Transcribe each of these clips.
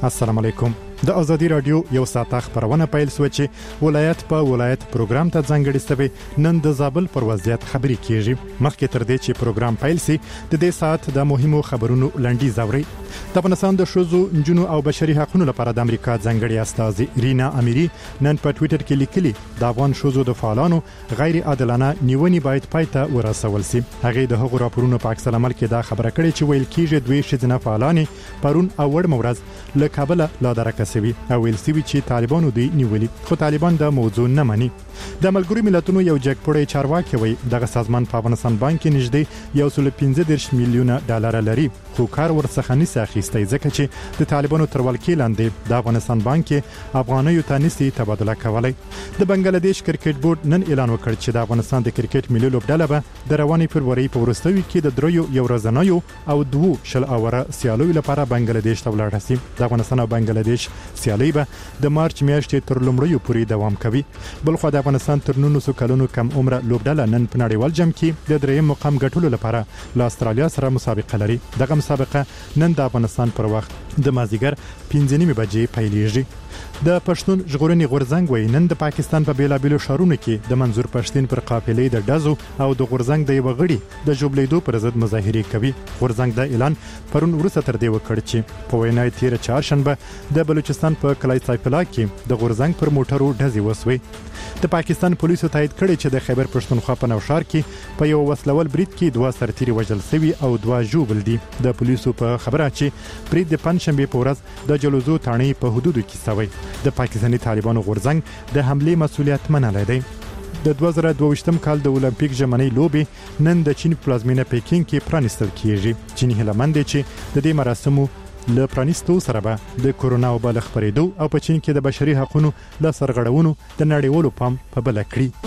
السلام علیکم. د ازادي رادیو یو ساعت خبرونه پیل سو چې ولایت په ولایت پروګرام ته ځانګړي سوي نن د زابل پر وضعیت خبري کیږي. مخکې تر دې چې پروګرام پیل سي د دې ساعت د مهمو خبرونو لنډي زوري. د افغانستان د شوزو نجونو او بشري حقوقو لپاره د امریکا ځانګړي استاذ رینا اميري نن په ټوئیټر کې لیکلي د افغان شوزو د فعالانو غیر عادلانه نیونی باید پایته ورسول سي. هغه د هغو راپورونو په عکس العمل کې دا خبره کړې چې ویل کیږي دوی شذنه فعالانې پرون او ور مورز له کابل لا درکه سوي او ویل سوي چې طالبانو دوی نیولي خو طالبان د موضوع نه مانی. د ملګرو ملتونو یو جګپوړی چارواکي وي دغه سازمان په افغانستان بانک کې نږدې 115 میلیونه ډالر لري خو کار ورڅخه نشي اخیستای ځکه چې د طالبانو تر ولکې لاندې د افغانستان بانک کې افغانیو ته نشي تبادله کولای. د بنگلاديش کرکټ بورډ نن اعلان وکړ چې د افغانستان د کرکټ ملي لوبډله به د رواني فروری په وروستیو کې د دریو یو ورځنیو او دوه شل اوره سیالیو لپاره بنگلاديش ته ولاړ شي. د افغانستان او بنگلاديش سیالي به د مارچ میاشتې تر لومړیو پورې دوام کوي. بلخو د افغانستان تر 900 کلونو کم عمر لوبډله نن په نړیوال جام کې د دریم مقام ګټلو لپاره له استرالیا سره مسابقه لري. دغه مسابقه نن د افغانستان پر وخت د مازیګر 5:30 بجې پیلېږي. د پښتون ژغورنې غورځنګ وای نن د پاکستان په بیلابیلو شهرونو کې د منظور پښتين پر قافلې د ډزو او د غورځنګ د وغړي د جوبلیدو پر ضد مظاهره کوي. غورځنګ د اعلان پرون ورسته تر دې وکړ چې په وینای تیر چهارشنبه د بلوچستان په کلای سایفلا کې د غورځنګ پر موټرو ډزې وسوي. د پاکستان پولیسو تایید کړی چې د خیبر پښتونخوا په نوشهر کې په یو وسلوال برید کې 2 سرتیري وژل شوي او 2 ژوبل دي. د پولیسو په خبره چې برید د پنځشنبه په ورځ د جلوزو تاڼې په حدودو کې شوی. د پاکستاني طالبانو غورځنګ د حمله مسؤلیت منلای دی. د 2022م کال د اولمپیک ژمنۍ لوبې نن د چین پلازمینه پکین کې پرانستل کیږي. چین هلمند چې د دې مراسمو له پرانستو سره به د کورونا وبا خبرېدو او په چین کې د بشري حقوقو له سرغړونو د نړیوالو پام په بل کړی.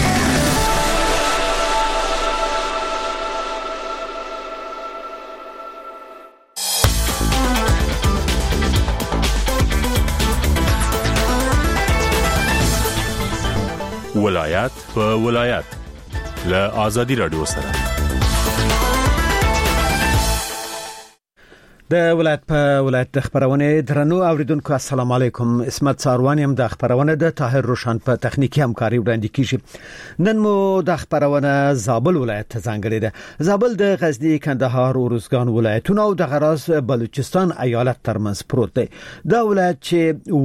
ولایت په ولایت له ازادي رادیو سره د ولایت په ولایت د خبرونه درنو اوریدونکو السلام علیکم. اسمت ساروانی هم د خبرونه د طاهر روشن په تخنیکی همکاري وړاندې کیږي. نن مو د خبرونه زابل ولایت ته ځانګړي ده. زابل د غزنی، کندهار او روزګان ولایتونو او د غراس بلوچستان ایالت ترمنځ پروت دی. دا ولایت چې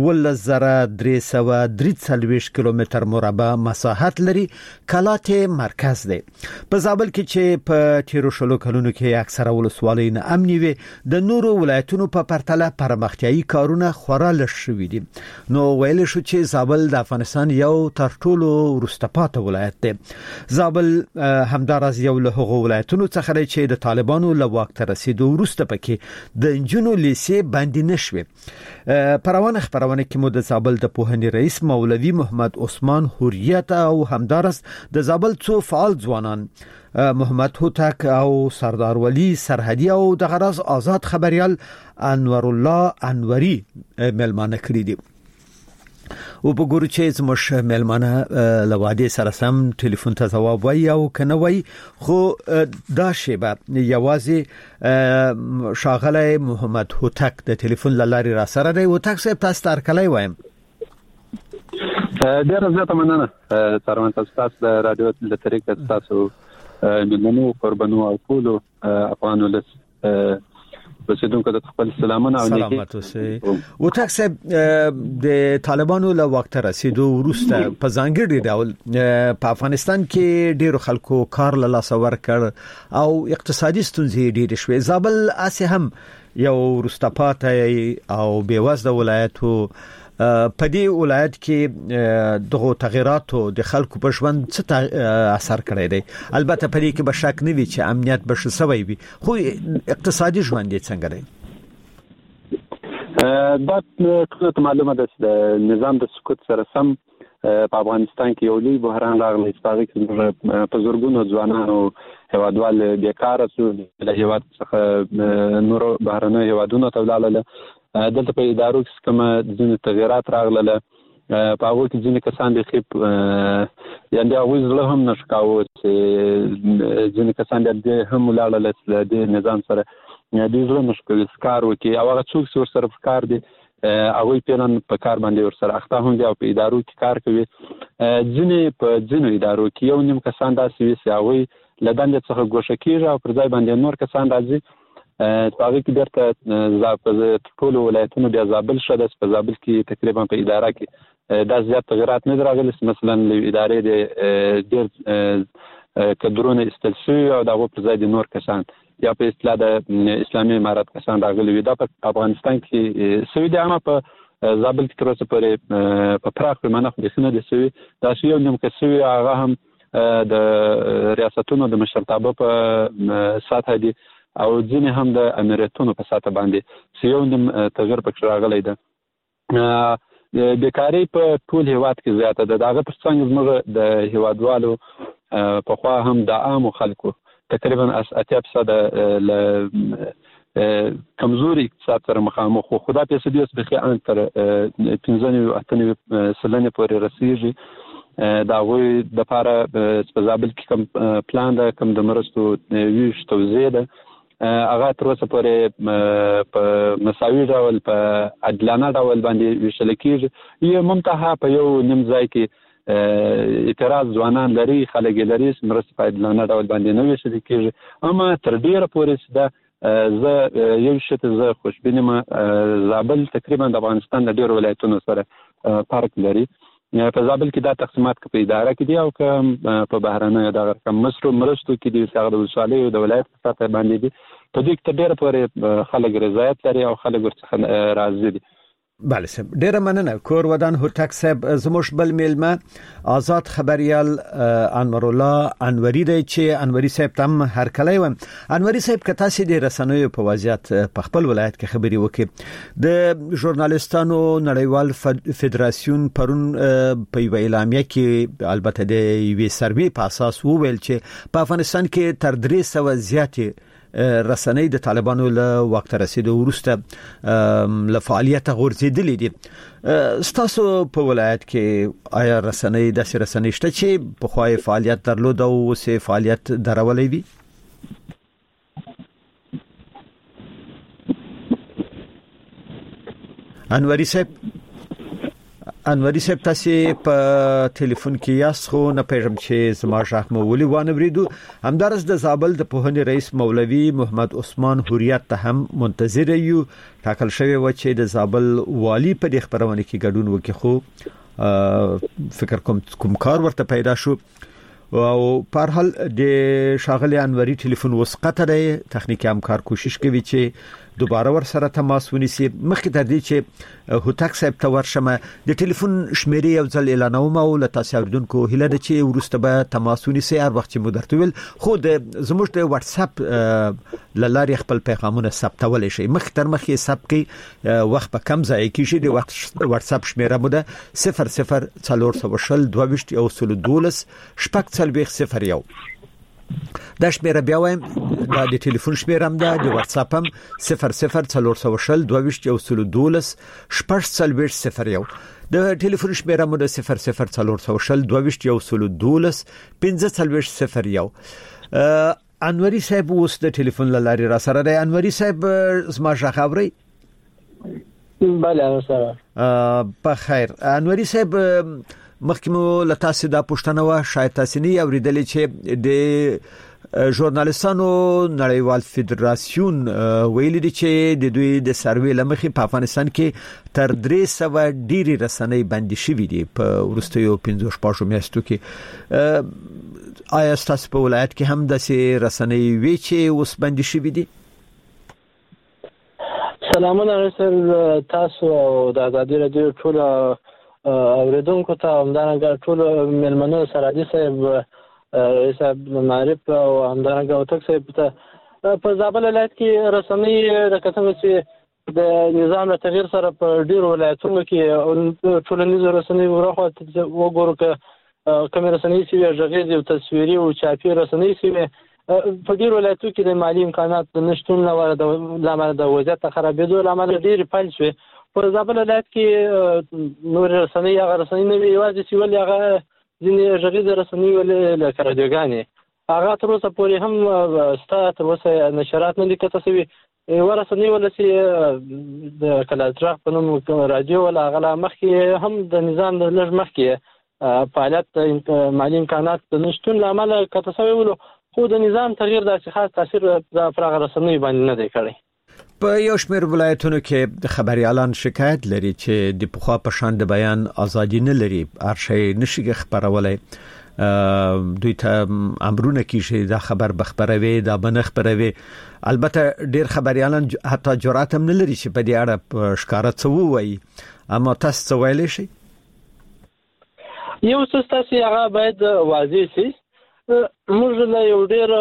1,343 کیلومتر مربع مساحت لري کلات مرکز دی. په زابل کې چې په تیرو شلو کلونو کې اکثره ولسوالۍ نه امني وي د نورو ولایتونو په پرتله پرمختیايي کارونه خورا لږ شوي دي. نو ویل شو چې زابل د افغانستان یو تر ټولو وروسته پاتې ولایت دی. زابل همدارس یو له هغو ولایتونو څخه دی چې د طالبانو له واک ته رسیدو وروسته پکې د انجونو لیسې باندې نشوي. پروانه خبرونه کې مو د زابل د پوهنې رئیس مولوي محمد عثمان حریت او همدارس د زابل څو فعال ځوانان محمد هوتک او سردار ولی سرحدی او د غراس آزاد خبريال انور الله انوري ملمانه کړی دي. او په ګورو چې زموږ ملمانه لواده سره سم ټلیفون ته جواب وای او کنه وای خو دا شیبه یوازې شاغله محمد هوتک د ټلیفون لاري را سره دی. هوتک صاحب تاسو تر کله وایم ډیر زیاته مننه ترمن تاسو د رادیو د طریق تاسو مننو قربانو او ټول افغان ولس بسیدونکو د خپل سلامونه او سلامات اوسئ. او تاسو د طالبانو له وخت رسیدو وروسته په ځانګړي ډول په افغانستان کې ډیرو خلکو کار له لاس ورکړ او اقتصادي ستونزې ډېرې شوې. زابل اسه هم یو وروسته پاتې او بیوزله ولایتو په دې ولایت کې دغه تغیراتو د خلکو په ژوند څه اثر کړی دی. البته په دې کې به شک نه وي چې امنیت به شوی وي خو اقتصادي ژوند یې څنګه دی. دا ټول معلومه ده چې نظام د سقوط سره سم په افغانستان کې یو لوی بحران راغلی چې په زورګونو ځوانانو هیوادوال بیکاره شو له هیواد څخه نور بهرنۍ هیوادونو ته ولاړل. دلته په ادارو کې کوم ځینې تغیرات راغله په هغه کې ځینې کسان د خپ یعنی هغه زله هم نشکاو چې ځینې کسان د هم ولاړل د نظام سره د زله نشکل سکار وکي او هغه څوک سره کار دي هغه پیران په کار باندې ورسره اخته هم دي او په ادارو کې کار کوي. ځینې ادارو کې یو نیم کسان داسې وي چې هغه له دندې څخه ګوښه کېږي او پر ځای باندې نور کسان راځي. په هغه کې بیرته ټولو ولایتونو بیا زابل شته. په زابل کې تقریبا په اداره کې دا زیات تغیرات نه راغلي. مثلا له ادارې د ډېر کډرونه ایستل شوي او د هغو پر ځای د نور کسان یا په اصطلاح د اسلامي امارات کسان راغلي وي. دا په افغانستان کې سوي دي. اما په زابل کې تر اوسه پورې په پراخ پیمانه خو داسې نه دي سوي. دا چې یو نیم کې سوي هغه هم د ریاستونو د مشرتابه په سطحه دي او ځینې هم د امریتونو په سطحه باندې چې یو نیم تغیر پکې راغلی ده. بیکاري په ټول هیواد کې زیاته ده. د هغه تر څنګ زموږ د هیوادوالو پخوا هم د عامو خلکو تقریبا 80% کمزوري اقتصاد سره مخامخ خو خدا په سدي اوس بخي ان تر 15-18 سلنه پورې رسیږي. دا غوي د لپاره په زابل کې کوم پلان ده، کوم د مرستو ویش توزیع ده، هغه تر اوسه پورې په مساوي ډول په عادلانه ډول باندې ویشل کېږي. یو منتها په یو نیم ځای کې اعتراض ځوانان لري، خلک لري، مرستې په عادلانه ډول باندې نه ویشل کېږي. اما تر ډیره پورې ده زه یو شی ته زه خوشبین یم. زابل تقریبا د افغانستان د ډیرو ولایتونو سره فرق لري. په زابل کې دا تقسیمات په اداره کې دي او که په بهرنۍ دغه کم مرستو کې دي، هغه د ولسوالۍ او د ولایت په سطحه باندې دي. په دې کې تر ډیره پورې خلک رضایت لري او خلک ورڅخه راضي دي. بله صاحب، ډیره مننه. کور ودان هوتک صاحب زموږ بل میلمه آزاد خبریال انور الله انوری دی چې انوری صاحب تم هر کله و. انوری صاحب که تاسو د رسنیو په وضعیت په خپل ولایت کې خبري وکړي، د ژورنالیستانو نړیوال فدراسیون پرون په یو اعلامیه کې البته د یوې سروې په اساس وویل چې په افغانستان کې تر 300 زیاتې رسنۍ د طالبانو له وخت رسیدو وروسته له فعالیت غورځېدلې دي. ستاسو په ولایت کې آیا رسنۍ داسې رسنۍ شته چې په خوای فعالیت درلود او اوس فعالیت درولې وي؟ انوری صاحب تاسو په ټلیفون کې یاست، خو نه پیژم چې زما ژغ مو ولې وانه وریدو. همدارس د زابل د پوهنې رئیس مولوي محمد عثمان حریت ته هم منتظر یو. ټاکل شوی و چې د زابل والی په دې خبرونه کې ګډون وکړي، خو فکر کوم کار ورته پیدا شو او په هر حال د شاغلی انوری ټلیفون وسقطه دی. تخنیکی همکار کوشش کوي چې دوباره ور سره تماس ونیسي. مخکې تر دې چې هوتک صاحب ته ورشم د ټلیفون شمیرې یو ځل اعلانوم او له تاسو اوریدونکو هیله ده چې ورسته به تماس ونیسي هر وخت چې مو درته ویل. خو زموږ د واتس اپ لارې خپل پیغامونه ثبتول شي. مخ تر مخې ثبت کی وخت په کم ځای کې شي. د واتس اپ شمیره مو ده 004212 دا شمیره بیا وایم، دا د ټلیفون شمیره هم ده، د واتس اپ هم 004212 د ټلیفون شمیره مو ده 004212 انوری صاحب اوس د ټلیفون لارې را سره دی. انوری صاحب زما ژغ اورئ؟ بله سره په خیر. انوری صاحب مخکې مو له تاسو دا پوښتنه و، شاید تاسو نه اوریدلې چې د ژورنالیستانو نړیوال فدراسیون ویلي دي چې د دوی د سروې لمخې په افغانستان کې تر 300 ډیری رسنۍ بندي شوې دي په وروستیو 15 میاشتو کې. آیا تاسو په ولایت کې هم داسې رسنۍ وی چې اوس بندي شوې دي؟ سلامونه سر تاسو او د آزادي رادیو ټول اوریدونکو ته، همدارنګه ټول مېلمنو سره دي صاحب معرف او همدارنګه هوتک صاحب ته په زابل ولایت کې رسنۍ د کتنې چې د نظام تغییر سره په ډیرو ولایتونو کې ټولنیزو رسنۍ ورخه وګورو که کوم رسنۍ چې غږیزي او تصویري او چاپي رسنۍ چې په ډیرو ولایتونو کې د مالی امکانات نشټون لامل د وضعیت خرابېدو لامل ډیر پایل شوی. په زابل ولایت کې نور رسنۍ هغه رسنۍ نه وي، یوازې چې ولې هغه ځینې غږیزه رسنۍ ولې لکه رادیوګانې هغه تر اوسه پورې هم ستا تر اوسه نشرات نه دي کته شوي. ورسنی ولسی د کلاتراغ په نوم رادیو ولا غلا مخکې هم د نظام د لږ مخکې فعالیت مالی امکانات د نشټون لامل کته سوی ولو خو د نظام تغییر داسې خاص تاثیر د فراغ رسنی باندې نه دی کړی. په یو شمېر ولایتونو کې د خبريالان شکایت لري چې د پخوا په شان د بیان ازادي نه لري، هر شی نشي خبرولای، دوی ته امرونه کیږي دا خبر بخبروي دا بنخبروي. البته ډیر خبريالان حتی جرأت هم نه لري چې په دې اړه ښکارا څه وایي. اما تاسو څه ویلی شئ؟ یو څه تاسو هغه باید واضح شي. موږ له یو ډیر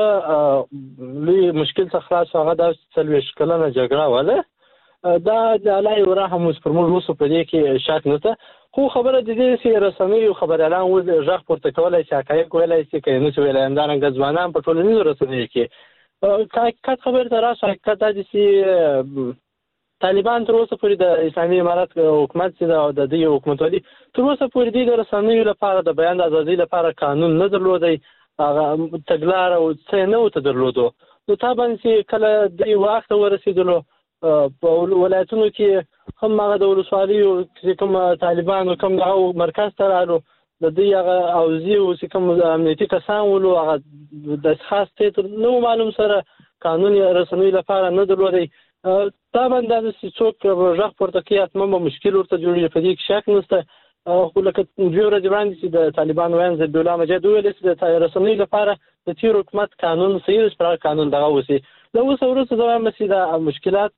لوی مشکل څخه خلاص هغه د 40 کلنه جګړه وله دا د الله یو رحم اوس پر موږ وسو په دې کې شک نشته. خو خبره د دې چې رسنۍ او خبريالان ول ژغ پورته کولای شي حقایق ویلای شي کینو چې ویلای اندانه ځوانان په ټولنیزو رسنیو کې حقیقت خبر ته راشه حقیقت د چې طالبان تر اوسه پورې د اسلامي امارات حکومت چې د دې حکومتولي تر اوسه پورې د رسنیو لپاره د بیان د ازادي لپاره قانون نه درلودي، هغه تګلار او څه نه وته درلودو. نو طبعا چې کله د وخت ورسېدلو په ولایتونو کې هم هغه د ولسوالیو چې کوم طالبان او کوم دغه مرکز ته رالو د دې هغه اوزي او چې کوم امنیتي کسان ولو هغه د خاص تر نو معلوم سره قانون رسنۍ لپاره نه درلودي. طبعا د څوک ژغ پورته کې اتمه مشکل ورته جوړیږي په دې کې شک نشته. خو لکه دوی ورځې وړاندې چې د طالبان وایي ضد الله مجاهد ویل چې د رسنۍ لپاره د تیر حکومت قانون صحیح پر قانون دغه وسی نو اوس ورته دا مې د مشکلات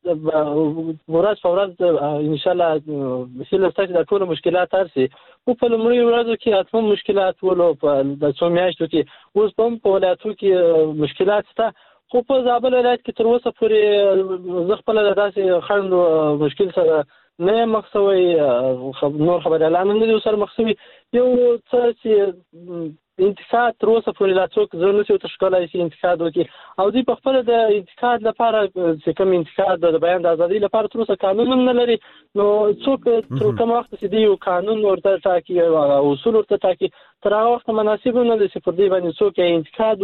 ورځ په ورځ ان شاء الله مثل ستاسو د ټول مشکلات ترسي او په لمړي ورځو کې اتم مشکلات ولو په د څو میاشتو کې اوس په ولایتو کې مشکلات شته. خو په زابل ولایت کې تر اوسه پورې زه خپل داسې خند مشکل سره نه مخسوي نور خبريالان نه دي سره مخسوي. یو څه چې انتقاد تر اوسه پورې لا څوک ضروري او تشکیلای شي انتقاد وکړي او دوی په خپل د انتقاد لپاره چې کوم انتقاد د بیان د ازادي لپاره تر اوسه قانون نه لري. نو څوک تر کوم وخت چې دی قانون ورته ټاکي او اصول ورته ټاکي تر هغه وخت مناسب نه دي چې پر دې باندې څوک انتقاد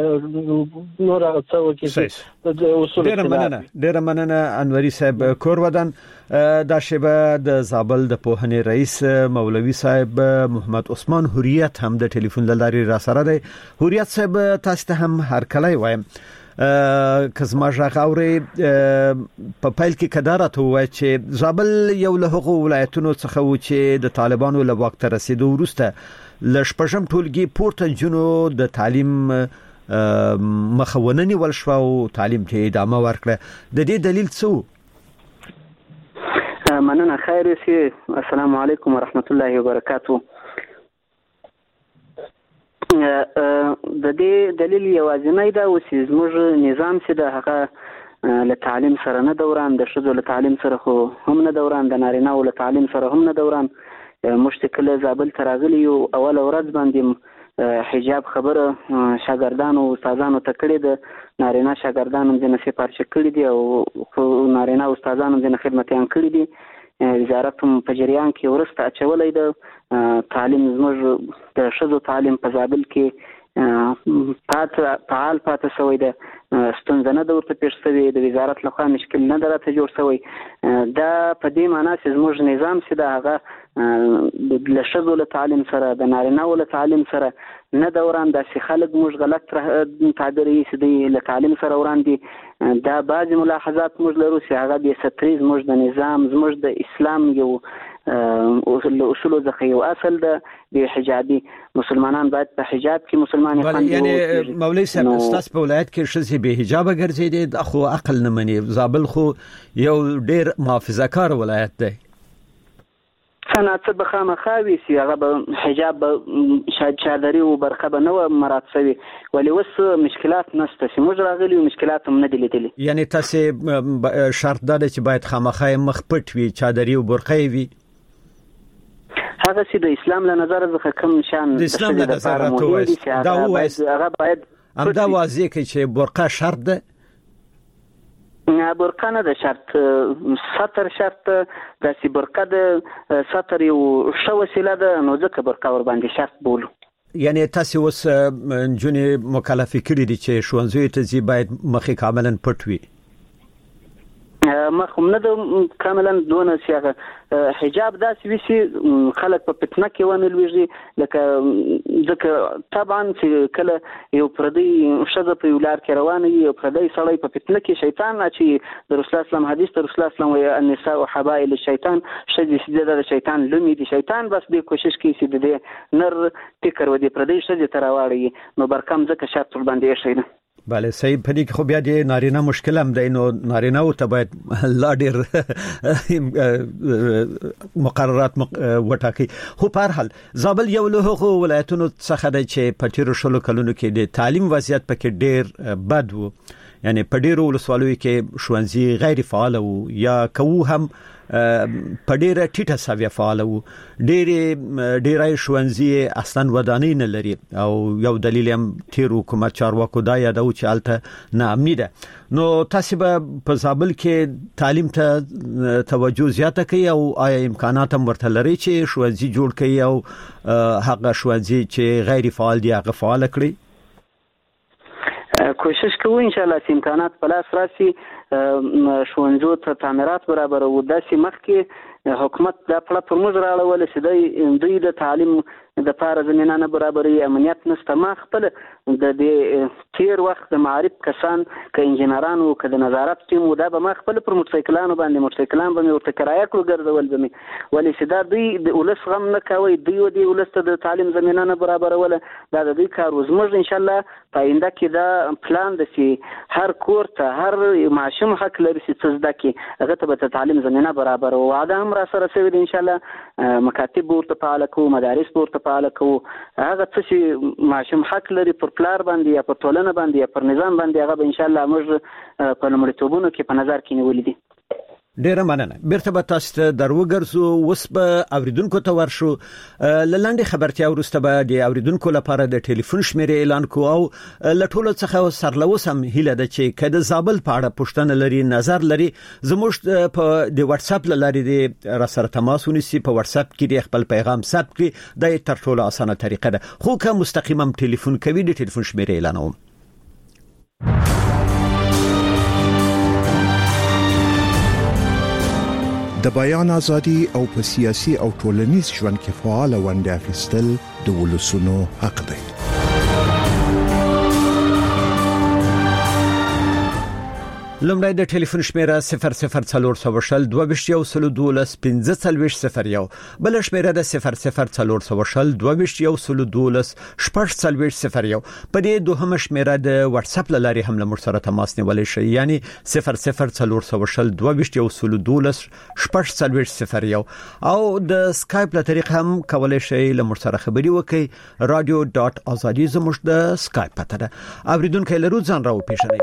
وکړي نور څه وکړي د اصول. ډیر مننه انوري صاحب کورودان. دا شبه د زابل د پوهنې رئیس مولوي صاحب محمد عثمان حریت هم د ټلیفون لاري را سره دی. حریت صاحب تاسو ته هم هر کله وایم کزما ژغاوري په پایل کې کدارته وای چې زابل یو له هغو ولایتونو څخه و چې د طالبانو له وخت رسیدو وروسته لشپږم ټولګي پورته جنو د تعلیم مخاونني ولشوا او تعلیم ته ادامه ورکړه. د دې دلیل څه؟ مننه خیر سي. السلام علیکم ورحمت الله وبرکاتو. د دې دلیل یوازینی دا و چې زموږ نظام چې د هغه له تعلیم سره نه دوران، د ښځو له تعلیم سره خو هم نه دوران، د نارینه‌و له تعلیم سره هم نه دوران. موږ کله زابل ته راغلي یو اول ورځ باندې حجاب خبره شاګردانو استادانو ته کړې ده. نارینه شاګردانو ځنه سپارچ کړي دي او نارینه استادانو ځنه خدمتيان کړي دي. وزارت په جریان کې ورسته اچولې ده. تعلیم زموږ د ښځو تعلیم په زابل کې فعال پاتې شوی ده. ستونزه نه ورته پیښ شوی، د وزارت لخوا مشکل نه درته جوړ شوی. دا په دې معنی چې زموږ نظام چې دا هغه د ښځو له تعلیم سره د نارینه‌و له تعلیم سره نه دوران. داسې خلک موږ غلط تعبیروي چې دوی له تعلیم سره وړاندې. دا بعضې ملاحظات موږ لرو چې هغه بې ستري زموږ د نظام زموږ د اسلام یو اصولو څخه یو اصل ده. د حجابي مسلمانان باید په حجاب کې مسلمان خوندي. یعنی مولوي صاحب تاسو په ولایت کې ښځې به حجاب ګرځېدي خو عقل نه مني. زابل خو یو ډیر محافظه‌کار ولایت دی. څنګه به خامخاوي سي هغه به حجاب چادري او برخه به نو مراد شوی ولې وس مشکلات نشته چې موږ راغلي او مشکلات هم نه دي لیدلي. یعنی تاسو شرط ده چې باید خامخای مخ پټ وي، چادري او برخه وي. هغه چې د اسلام له نظر څخه کوم شان د اسلام له نظر ته دا وایي هغه باید هم دا واضح کړي چې برخه شرط ده. نه برقه نه ده شرط، سطر شرط ده. چې برقه د سطر یو ښه وسیله ده نو ځکه برقه ور باندې شرط بولو. یعنی تاسو اوس جونې مکلف کړی دي چې ښوونځي ته ځي باید مخې کاملا پټ وي. مخم نه د کاملا دونه سیاغه حجاب داسې وسی خلک په فتنه کې ونه لويږي لکه ځکه طبعا چې کله یو پردي شذ په ولار کې روانه یو پردي سړی په فتنه کې شیطان چې د رسول الله اسلام حدیث د رسول الله اسلام وی النساء حبائل الشیطان شذ سیده د شیطان لومي دي شیطان بس د کوشش کوي چې د نر فکر و دي پردي شذ تر واړي نو برکم ځکه شرط باندې شي نه بله صحیح پدې کې خو بیا د نارینه مشکل هم دی نو نارینه او ته باید لا ډیر مقررات وټاکي خو په هر حال زابل یو له هغو ولایتونو څخه دی چې په تیرو شلو کلونو کې د تعلیم وضعیت پکې ډیر بد وو یعنی په ډیرو ولسوالیو کې ښوونځي غیر فعال وو یا کوو هم په ډیره ټیټه ساویه فعال وو ډیرای ښوونځي اصلا ودانۍ نه لري او یو دلیل هم تیر حکومت چارواکو دا یادو چې الته ناامني ده نو تاسو به په زابل کې تعلیم ته توجه زیاته کوي او آیا امکانات هم ورته لري چې ښوونځي جوړ کړي او هغه ښوونځي چې غیر فعال دي هغه فعال کړي کوشش کوو ان شاء الله چې امکانات په لاس راشي ښوونځو ته تعمیرات برابر او داسې مخکې حکومت دا پړه پر موږ راړول چې دوی د تعلیم د پاره زمينه نه برابرۍ امنیت نشته ما خپل د تیر وخت د معارف کسان ک انجنیران او ک د نظارت ټیم دا به ما خپل پر موټرسایکلانو باندې ورته کرایه کړو ګرځول به مې ولې چې دا دوی د ولس غم نه کوي دوی د ولس ته د تعلیم زمينه نه برابرول دا د دوی کار وزموږ ان شاء الله پاینده کې دا پلان د سي هر کور ته هر معشوم حق لري چې زده کی هغه ته به تعلیم زمينه برابر او وعده هم را سره شوی ان شاء الله مکاتب ورته فعال کو مدارس ورته فعال کو هغه څه چې معشوم حق لري پر پلار باندې یا پر ټولنه باندې یا پر نظام باندې هغه ان شاء الله موږ په لومړیتوبونو کې په نظر کې نیولې دي ډیره مننه بیرته به تاسو ته دروګرځو وس به اوریدونکو ته ورشو لاندې خبرتیا ورسته به د اوریدونکو لپاره د ټلیفون شمیرې اعلان کو او لټولو څخه سرلوس هم هیله ده چې کله زابل پاړه پښتنه لري نظر لري زموږ په د واتس اپ لاري د را سره تماس ونیسي په واتس اپ کې د خپل پیغام ثبت کړي د تر ټولو اسانه طریقه ده خو که مستقیما ټلیفون کوي د ټلیفون شمیرې اعلانوم د بیان ازادي او په سیاسي او ټولنیز ژوند کې فعال ونډه اخیستل د ولسونو حق دی. لمړی د ټلیفون شمیره 0040 2212 1540 بل شمیره د 0040 2212 1440 په دې دوهمه شمیره د واتس اپ لاري هم لمر سره تماس نیولای شي یعنی 0040 2212 1440 او د سکایپ له طریقه هم کولای شي لمر سره خبري وکړي radio.azadi زموږ د سکایپ پته ده اوریدونکو لرو ځان راو پیژنئ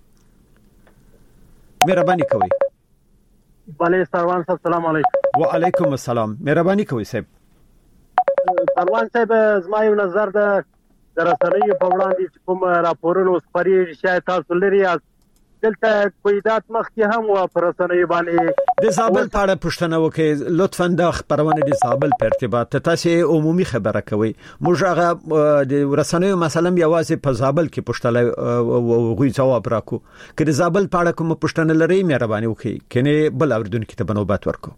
مهرباني کوي بله سروان صاحب سلام علیکم وعلیکم السلام مهرباني کوي صاحب سروان صاحب زما یو نظر ده د رسنیو په وړاندې کوم راپورونه خبري شاید تاسو لري دلته کویدات مخکې هم و پر رسنیو باندې د زابل پاړه پښتنه وکي لطفا د خبرونه د زابل په ارتباط تاسو عمومي خبره کوي موږ هغه د رسنیو مثلا یوازې په زابل کې پښتله غوي جواب راکو کله زابل پاړه کوم پښتنه لري مهرباني وکي کنه بل اوردونکو ته بنوبات ورکو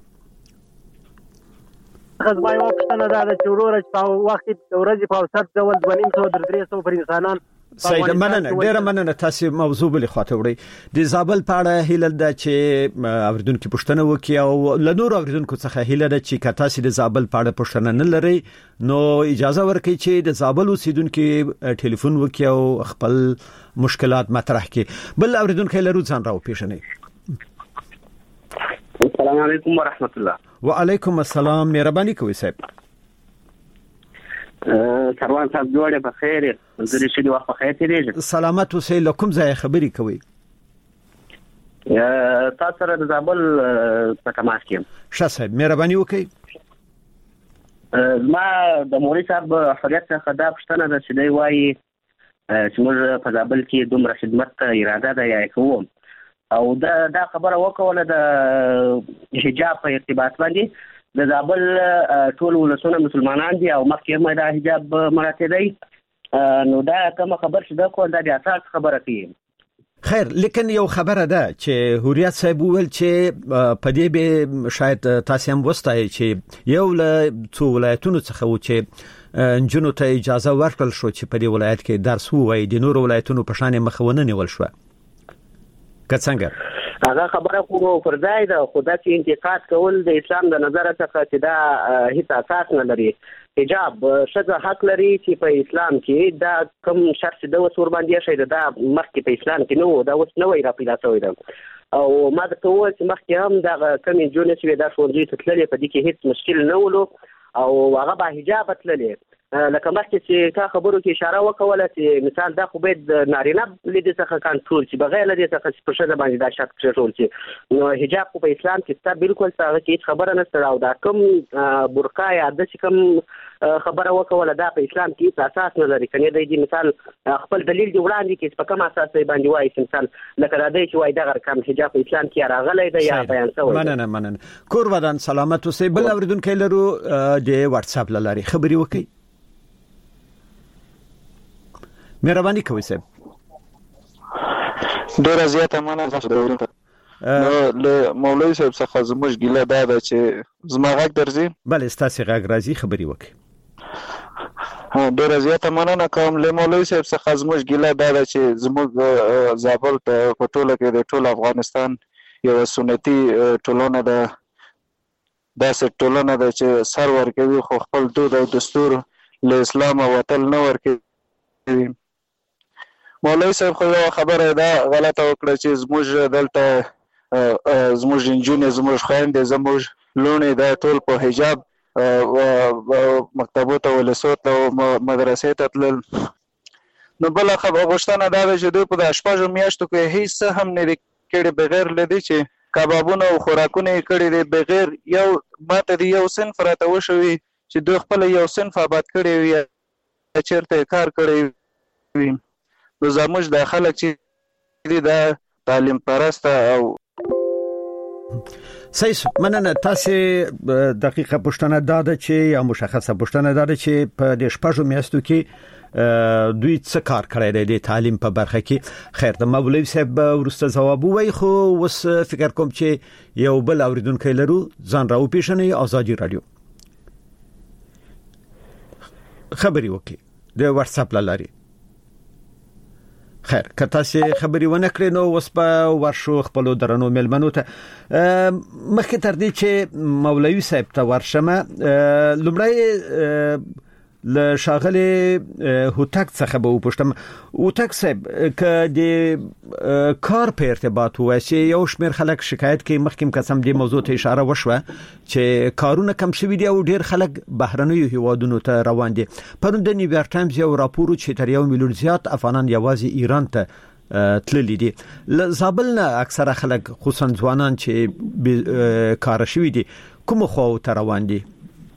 خدای یو پښتنه دا چې ورور په وخت ورځ په اوسط ډول 200-300 پر انسانان سید مننه ډیره مننه تاسو موضوع بل خاطر وړي د زابل پاړه هیله ده چې اوریدونکو پښتنه وکي او لنور اوریدونکو څخه هیله ده چې تاسو د زابل پاړه پښتنه نه لري نو اجازه ورکړئ چې د زابل اوسیدونکو ټلیفون وکي او خپل مشکلات مطرح کړي بل اوریدونکو لرو ځان راو پیژنئ السلام علیکم ورحمت الله وعلیکم السلام مهرباني کوي صاحب سروان صاحب جوړه په خیر زری شي وخت په خیر تیریږي سلامت اوسئ لکم ځای خبري کوي تاسو سره د زابل په تماس کې شاسه مهرباني وکړئ ما د موري صاحب حضرت خدا پښتنه د شدی وایي چې موږ په زابل کې دومره خدمت ته اراده ده یا کوم او دا خبره وکوله د حجاب په ارتباط باندې د زابل ټول ولسونه مسلمانان دي او مخکې هم دا حجاب مراته دی نو دا کوم خبر شته کو دا د اساس خبره کوي خیر لیکن یو خبره ده چې هوریت صاحب ویل چې په دې به شاید تاسو هم وستای چې یو له څو ولایتونو څخه و چې جنونو ته اجازه ورکړل شو چې په دې ولایت کې درس ووایي د نورو ولایتونو په شان مخونه نیول شو که څنګه هغه خبره خو پر ځای ده خو دا چې انتقاد کول د اسلام د نظر څخه چې دا هیڅ اساس نه لري حجاب شذ حق لري چې په اسلام کې دا کوم شرط د وسور باندې شي دا مخکې په اسلام کې نو دا وس نوې را پیدا شوی ده او ما د توه چې مخکې هم دا کوم جون چې دا شورجي تتللې په دې کې هیڅ مشکل نه ولو او هغه به حجاب تللې لکه مخکې چې تا خبرو کې اشاره وکوله چې مثال دا خو باید نارینه لیدي څخه کنټرول چې بغیر لدی څخه په شته باندې دا شرط کنټرول چې نو حجاب په اسلام کې ستا بالکل څنګه کې خبره نشته او دا کوم برقع یا د کوم خبره وکوله دا په اسلام کې اساس نه لري کني د دې مثال خپل دلیل دی وړاندې کې په کوم اساس باندې وایي مثال لکه دا دی چې وایي دا رقم حجاب په اسلام کې راغلی دی یا بیان شوی مننه کور ودان سلامت اوسې بل اوریدونکو لرو د واتس اپ لاري خبري وکي مهرباني کوئ صاحب ډیره زیاته مننه تاسو نو له مولوی صاحب څخه زموږ ګیله دا ده چې زما غږ درځي بله ستاسو غږ راځي خبري وکړئ ډیره زیاته مننه کوم له مولوی صاحب څخه زموږ ګیله دا ده چې زموږ زابل په ټوله کې د ټول افغانستان یو سنتي ټولنه ده داسې ټولنه ده چې سر ورکوي خو خپل دود او دستور له اسلام وتل نه ورکوي مولوی صاحب خو یو خبره ده غلطه وکړه چې زموږ دلته زموږ انجونې زموږ خویندې زموږ لوڼې دا ټول په حجاب مکتبو ته ولسو ته مدرسې ته تلل نو بله غوښتنه دا ده چې دوی په د شپږو میاشتو کې هیڅ هم نه دي کړي بغیر له دې چې کبابونه او خوراکونه یې کړي دي بغیر یو ماته د یو صنف راته وشوي چې دوی خپل یو صنف آباد کړی وي چېرته کار کړی وي نو زموږ د خلک چې دا تعلیم پرسته او صحیح مننه تاسو دقیقه پوښتنه داده چې یا مشخصه پوښتنه داده چې په د شپږو میاشتو کې دوی څه کار کړی دی د تعلیم په برخه کې خیر د مولوی صاحب ورسته جواب وای خو وس فکر کوم چې یو بل اوریدونکو لرو ځان راو پیښنې آزادي رادیو خبري وکي د واتس اپ لاري خیر کته سي خبري ونه کړې نو وس په ورشو خپل درنو ملمنو ته مخکې تر دې چې مولوی صاحب ته ورشمه لومړی ل شاغله هوتک څخه به وپوښتم هوتک صاحب ک د کار په ارتباط وایي یو شمېر خلک شکایت کوي مخکې قسم دې موضوع ته اشاره وشوه چې کارونه کم شوي دي او ډیر خلک بهرنیو هیوادونو ته روان دي پرون د نیویارک ټایمز یو راپور چې تر 1 میلیون زیات افغانان یوازې ایران ته تللی دي زابل نه اکثره خلک خصوصا ځوانان چې کار شوي دي کوم خو ته روان دي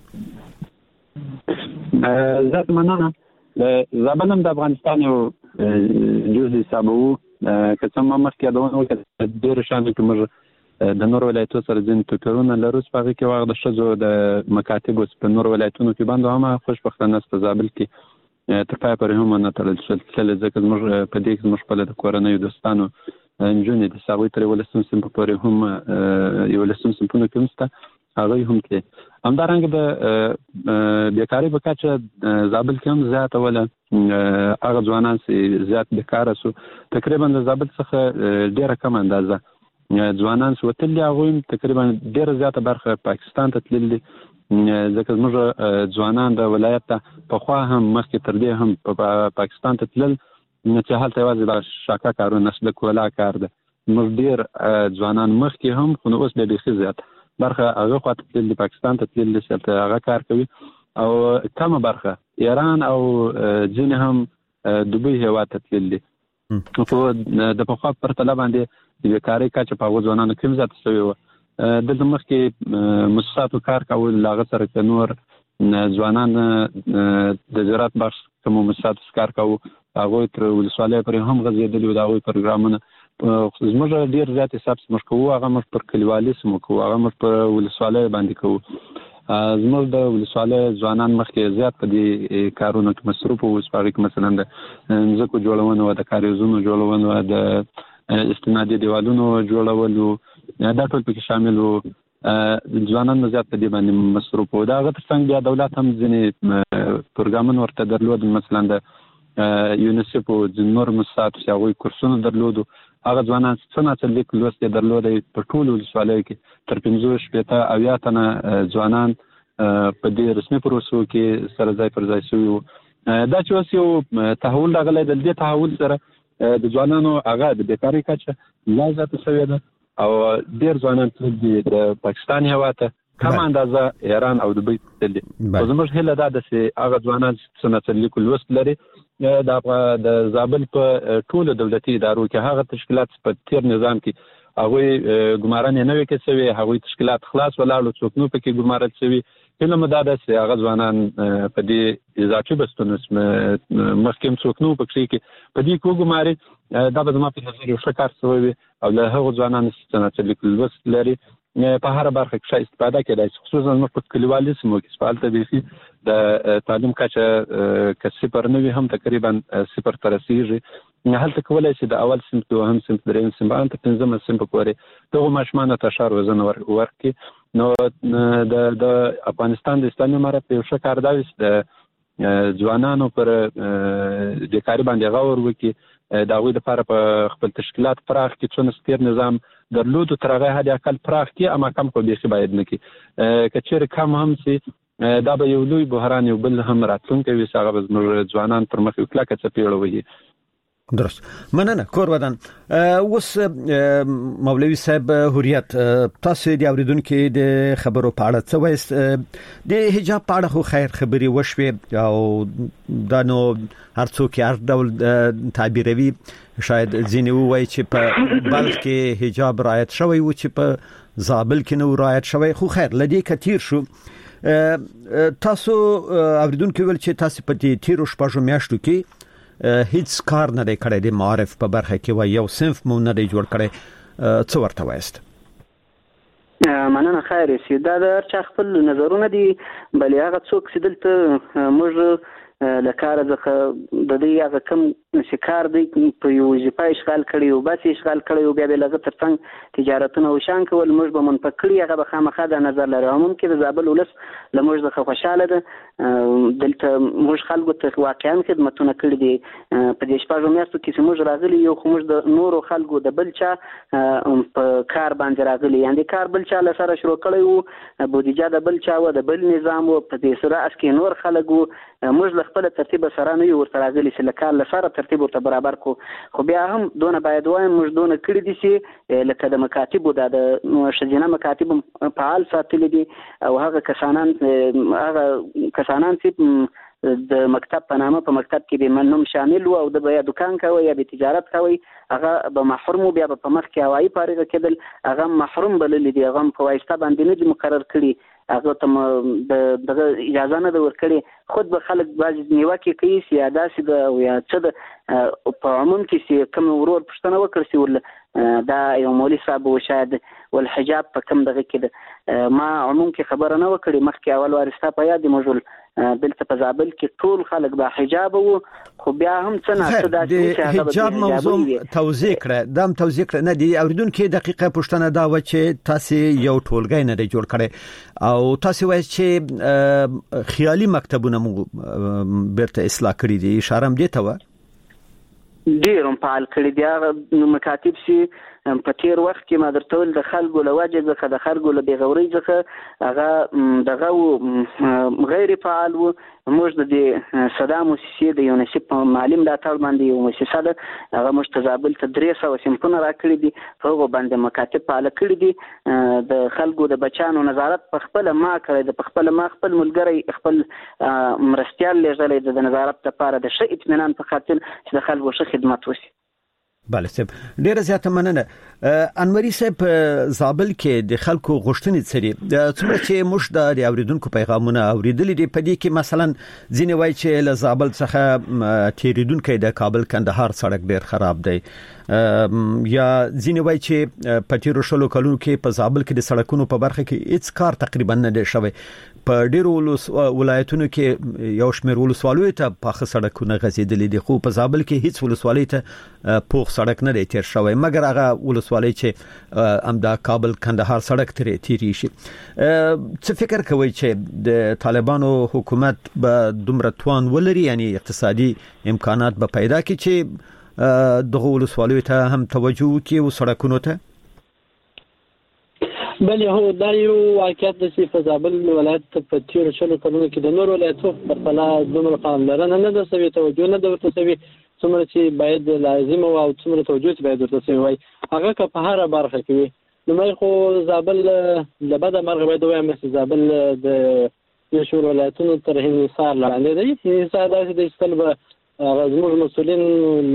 ذات مننه زابلم د افغانستان یو جزء حسابو که څنګه مخکې دا ونه ډیر شان کې موږ د نور ولایتو سره ځین توکرونه لرو چې کې واغ د شزو د مکاتب په نور ولایتونو کې باندې هم خوشبختانه په زابل کې تر پای پورې هم نه تړل شل ځکه موږ په دې کې موږ په د کورنۍ دوستانو انجونې د ساوي تر ولستون سم په پورې هم یو ولستون سم په کومسته هغه هم کې همدارنګه د بیکاری په کچه زابل کې هم زیاته ولا هغه ځوانان چې زیات بیکار سو تقریبا د زابل څخه ډیره کم اندازه ځوانان سو تل هغه تقریبا ډیره زیاته برخه پاکستان ته تللي ځکه موږ ځوانان د ولایت په خوا هم مخکې تر دې هم په پاکستان ته تلل چې هلته یوازې د شاکا کارونه نسل کولا کار ده موږ ډیر ځوانان مخکې هم خو اوس به بيخي زیات برخه هغه خاطر د پاکستان ته تللی چې هغه کار کوي او کومه برخه ایران او ځین هم دوبۍ هوا ته تللی خو د په خاطر پر طلب باندې د بیکاری کچه په ځوانانو کې زیات شوی و د مخکې مؤسساتو کار کول لاغه سره نور ځوانان د زراعت بخش کوم مؤسسات کار کوي هغه تر ولسوالۍ پر هم غزیدلی و دا غوي پروګرامونه زموږ ډیر زیات حساب سمش کوو هغه مخ پر کلیوالي سمو کوو هغه مخ پر ولسوالۍ باندې کوو زموږ د ولسوالۍ ځوانان مخکې زیات په دې کارونو کې مصروف وو سپارښت مثلا د ځکو جوړونه او د کاریزونو جوړونه او د استنادي دیوالونو جوړولو دا ټول پکې شامل وو. ځوانان زیات په دې باندې مصروف وو. دا غته څنګه بیا دولت هم ځینې پروګرامونه ورته درلود، مثلا د یونیسف او د نور مساعد هغوی کورسونه درلودو. هغه ځوانان څنګه لیک لوست درلودي په ټولو ولسوالیو کې تر 15 اویا تنه ځوانان په دې رسمي پروسو کې سره ځای پر ځای شوي وو. دا چې اوس یو تحول راغلی، د دې تحول سره د ځوانانو هغه د بیکارۍ کچه لا زیاته شوې ده او ډېر ځوانان د پاکستان هېواد ته کم اندازه ایران او دوبۍ ته دي. خو زموږ هیله دا ده چې هغه ځوانان چې لیک لوست لري د زابل په ټولو دولتي ادارو کې هغه تشکیلات په تیر نظام کې هغوی ګمارنې نه وې کې شوې، هغوی تشکیلات خلاص ولاړو، څوک نو پکې ګمارل شوي. هیله مو دا ده چې هغه ځوانان په دې اضافي بستونو مخکې څوک نو پکې کې په دې کې وګماري. دا به زما په نظر یو ښه کار شوی وي او له هغو ځوانانو چې لیک لوست لري په هر برخه کې ښه استفاده کېدای شي. خصوصا موږ په کلیوالي سیمو کې چې هلته بیخي د تعلیم کچه که صفر نه وي هم تقریبا صفر ته رسېږي. هلته کولی شي د اول صنف، دوهم صنف، درېیم صنف، هلته پنځمه صنف پورې دغو ماشومانو ته ښه روزنه ورکړي. نو د افغانستان د اسلامي امارت یو ښه کار دا وي چې د ځوانانو پر بیکاري باندې غور وکړي، د هغوی لپاره په خپل تشکیلات پراخ کړي. څونه تیر نظام درلودو تر هغه حد اقل پراخ کړي، اما کم خو بیخي باید نه کړي. که چېرې کم هم سي دا به یو لوی بحران یو بل هم راتلونکی وي چې هغه به زموږ ځوانان پر مخ یو کلکه څپېړه وهي. درست، مننه. کور ودان اوس مولوي صاحب هوریت، تاسو د اوریدونکو د خبرو په اړه څه وایست؟ د حجاب په اړه خو خیر خبري وشوي او دا نو هر څوک هر ډول تعبیروي. شاید ځینې وایي چې په بلخ کې حجاب رعایت شوی و چې په زابل کې نو رعایت شوی. خو خیر لدی کثیر شو. تاسو اوریدونکو ول چې تاسو په دې تیرو شپږو میاشتو کې هیڅ کار نه دی کړی د معارف په برخه کې، و یو صنف مو نه دی جوړ کړی. څه ورته وایست؟ مننه. خیر سي، دا د هر چا خپل نظرونه دي، بل هغه څوک چې دلته موږ لکاره ځکه د دې هغه کم شکار دی په یو وظیفه اشغال کړی او بس اشغال کړی او بیا به لږ ترڅنګ تجارتونه او شان کول موږ به منفق کړی، هغه به خامخا د نظر لري. ممکن د زابل ولس له موږ څخه خوشاله ده، دلته موږ خلکو ته واقعا خدمتونه کړي دي. په دې شپږو میاشتو کې چې موږ راغلي یو، خو موږ د نورو خلکو د بل چا په کار باندې راغلي، یعنی کار بل چا له سره شروع کړی وو، بودیجه د بل چا و، د بل نظام و، په دې سره اسکه نور خلک وو. موږ له خپل ترتیب سره نه یو ورته راغلي چې لکه له سره ترتیب ورته برابر کو. خو بیا هم دونه باید وایم موږ دونه کړی دي چې لکه د مکاتبو د شجینه مکاتب فعال ساتلي دي او هغه کسانان چې د مکتب په نامه په مکتب کې به منوم شامل وو او د بیا دکان کوي یا به تجارت کوي، هغه به محروم بیا په مخ کې هوایي فارغ کېدل، هغه محروم بلل دي، هغه په واسطه باندې نه دي مقرر کړي، هغه ته د اجازه نه ده ورکړي. خود به خلک بعض نیوکې کوي سیاده سي د یا څه د په عموم کې سي کوم ورور پښتنه وکړي سي ول دا یو مولوي صاحب و شاید والحجاب په کوم دغه کې ما عموم کې خبره نه وکړي. مخکې اول وارسته په یاد موجود دلته په زابل کې ټول خلک به حجاب وو، خو بیا هم څه نه د حجاب موضوع توضیح کړه. دا توضیح کړه نه دی اوریدونکو دقیقه پښتنه دا و چې تاسو یو ټولګی نه جوړ کړي او تاسو وایي چې خیالي مکتبونه مو برته اصلاح کړی دي. اشاره هم دي ته و ډیرم فعال کړی دی مکاتب سي په تیر وخت کې ما درته د خلکو له وجه ځخه د خلکو له بیغوري ځخه هغه دغه غیر فعال وو. موږ د صدام موسسې د یونیسف په مالی ملاتړ باندې یو موسسه ده، هغه مشتزابل ته 300 سیمپونه راکړي دي، هغه باندې مکاتب فعال کړي دي. د خلکو د بچانو نظارت په خپل ما کړی د خپل ما خپل ملګری خپل مرستيال لږلې د نظارت لپاره د ښه اطمینان په خاطر چې د خلکو ښه خدمت وشي. بله صاحب ډیره زیاته مننه. انوري صاحب زابل کې د خلکو غوښتنې سری څومره چې موږ د اوریدونکو پیغامونه اوریدلې دي په دې کې مثلا ځینې وایي چې له زابل څخه تیریدونکو د کابل کندهار سړک ډیر خراب دی، یا ځینې وایي چې په تیرو شلو کلونو کې په زابل کې د سړکونو په برخه کې هیڅ کار تقریبا نه دی شوی. په ډیرو ولایتونو کې یو شمېر ولسوالیو ته پاخه سړکونه غځېدلې دي، خو په زابل کې هیڅ ولسوالۍ ته پوخ سړک نه دی تیر شوی مګر هغه ولسوالۍ چې امدا کابل کندهار سړک تیری شي. څه فکر کوي چې د طالبانو حکومت به دومره توان ولري یعنی اقتصادي امکانات به پیدا کړي چې دغه ولسوالیو ته هم توجه وکړي او سړکونو ته؟ بله هو دا یو واقعیت د چې په زابل ولایت په تیر شلو کلونو کې د نور ولایتونو په پرتله دومره پاملرنه نه ده شوې، توجه نه ده ورته شوې څومره چې باید لازم او څومره توجه باید ورته شوی وای. هغه که په هر برخه کې وي نو مې خو زابل د بده مرغه باید وایم چې زابل د شور ولایتونو تر انحصار لاندې دی. انحصار داسې د استل به زموږ مسؤلین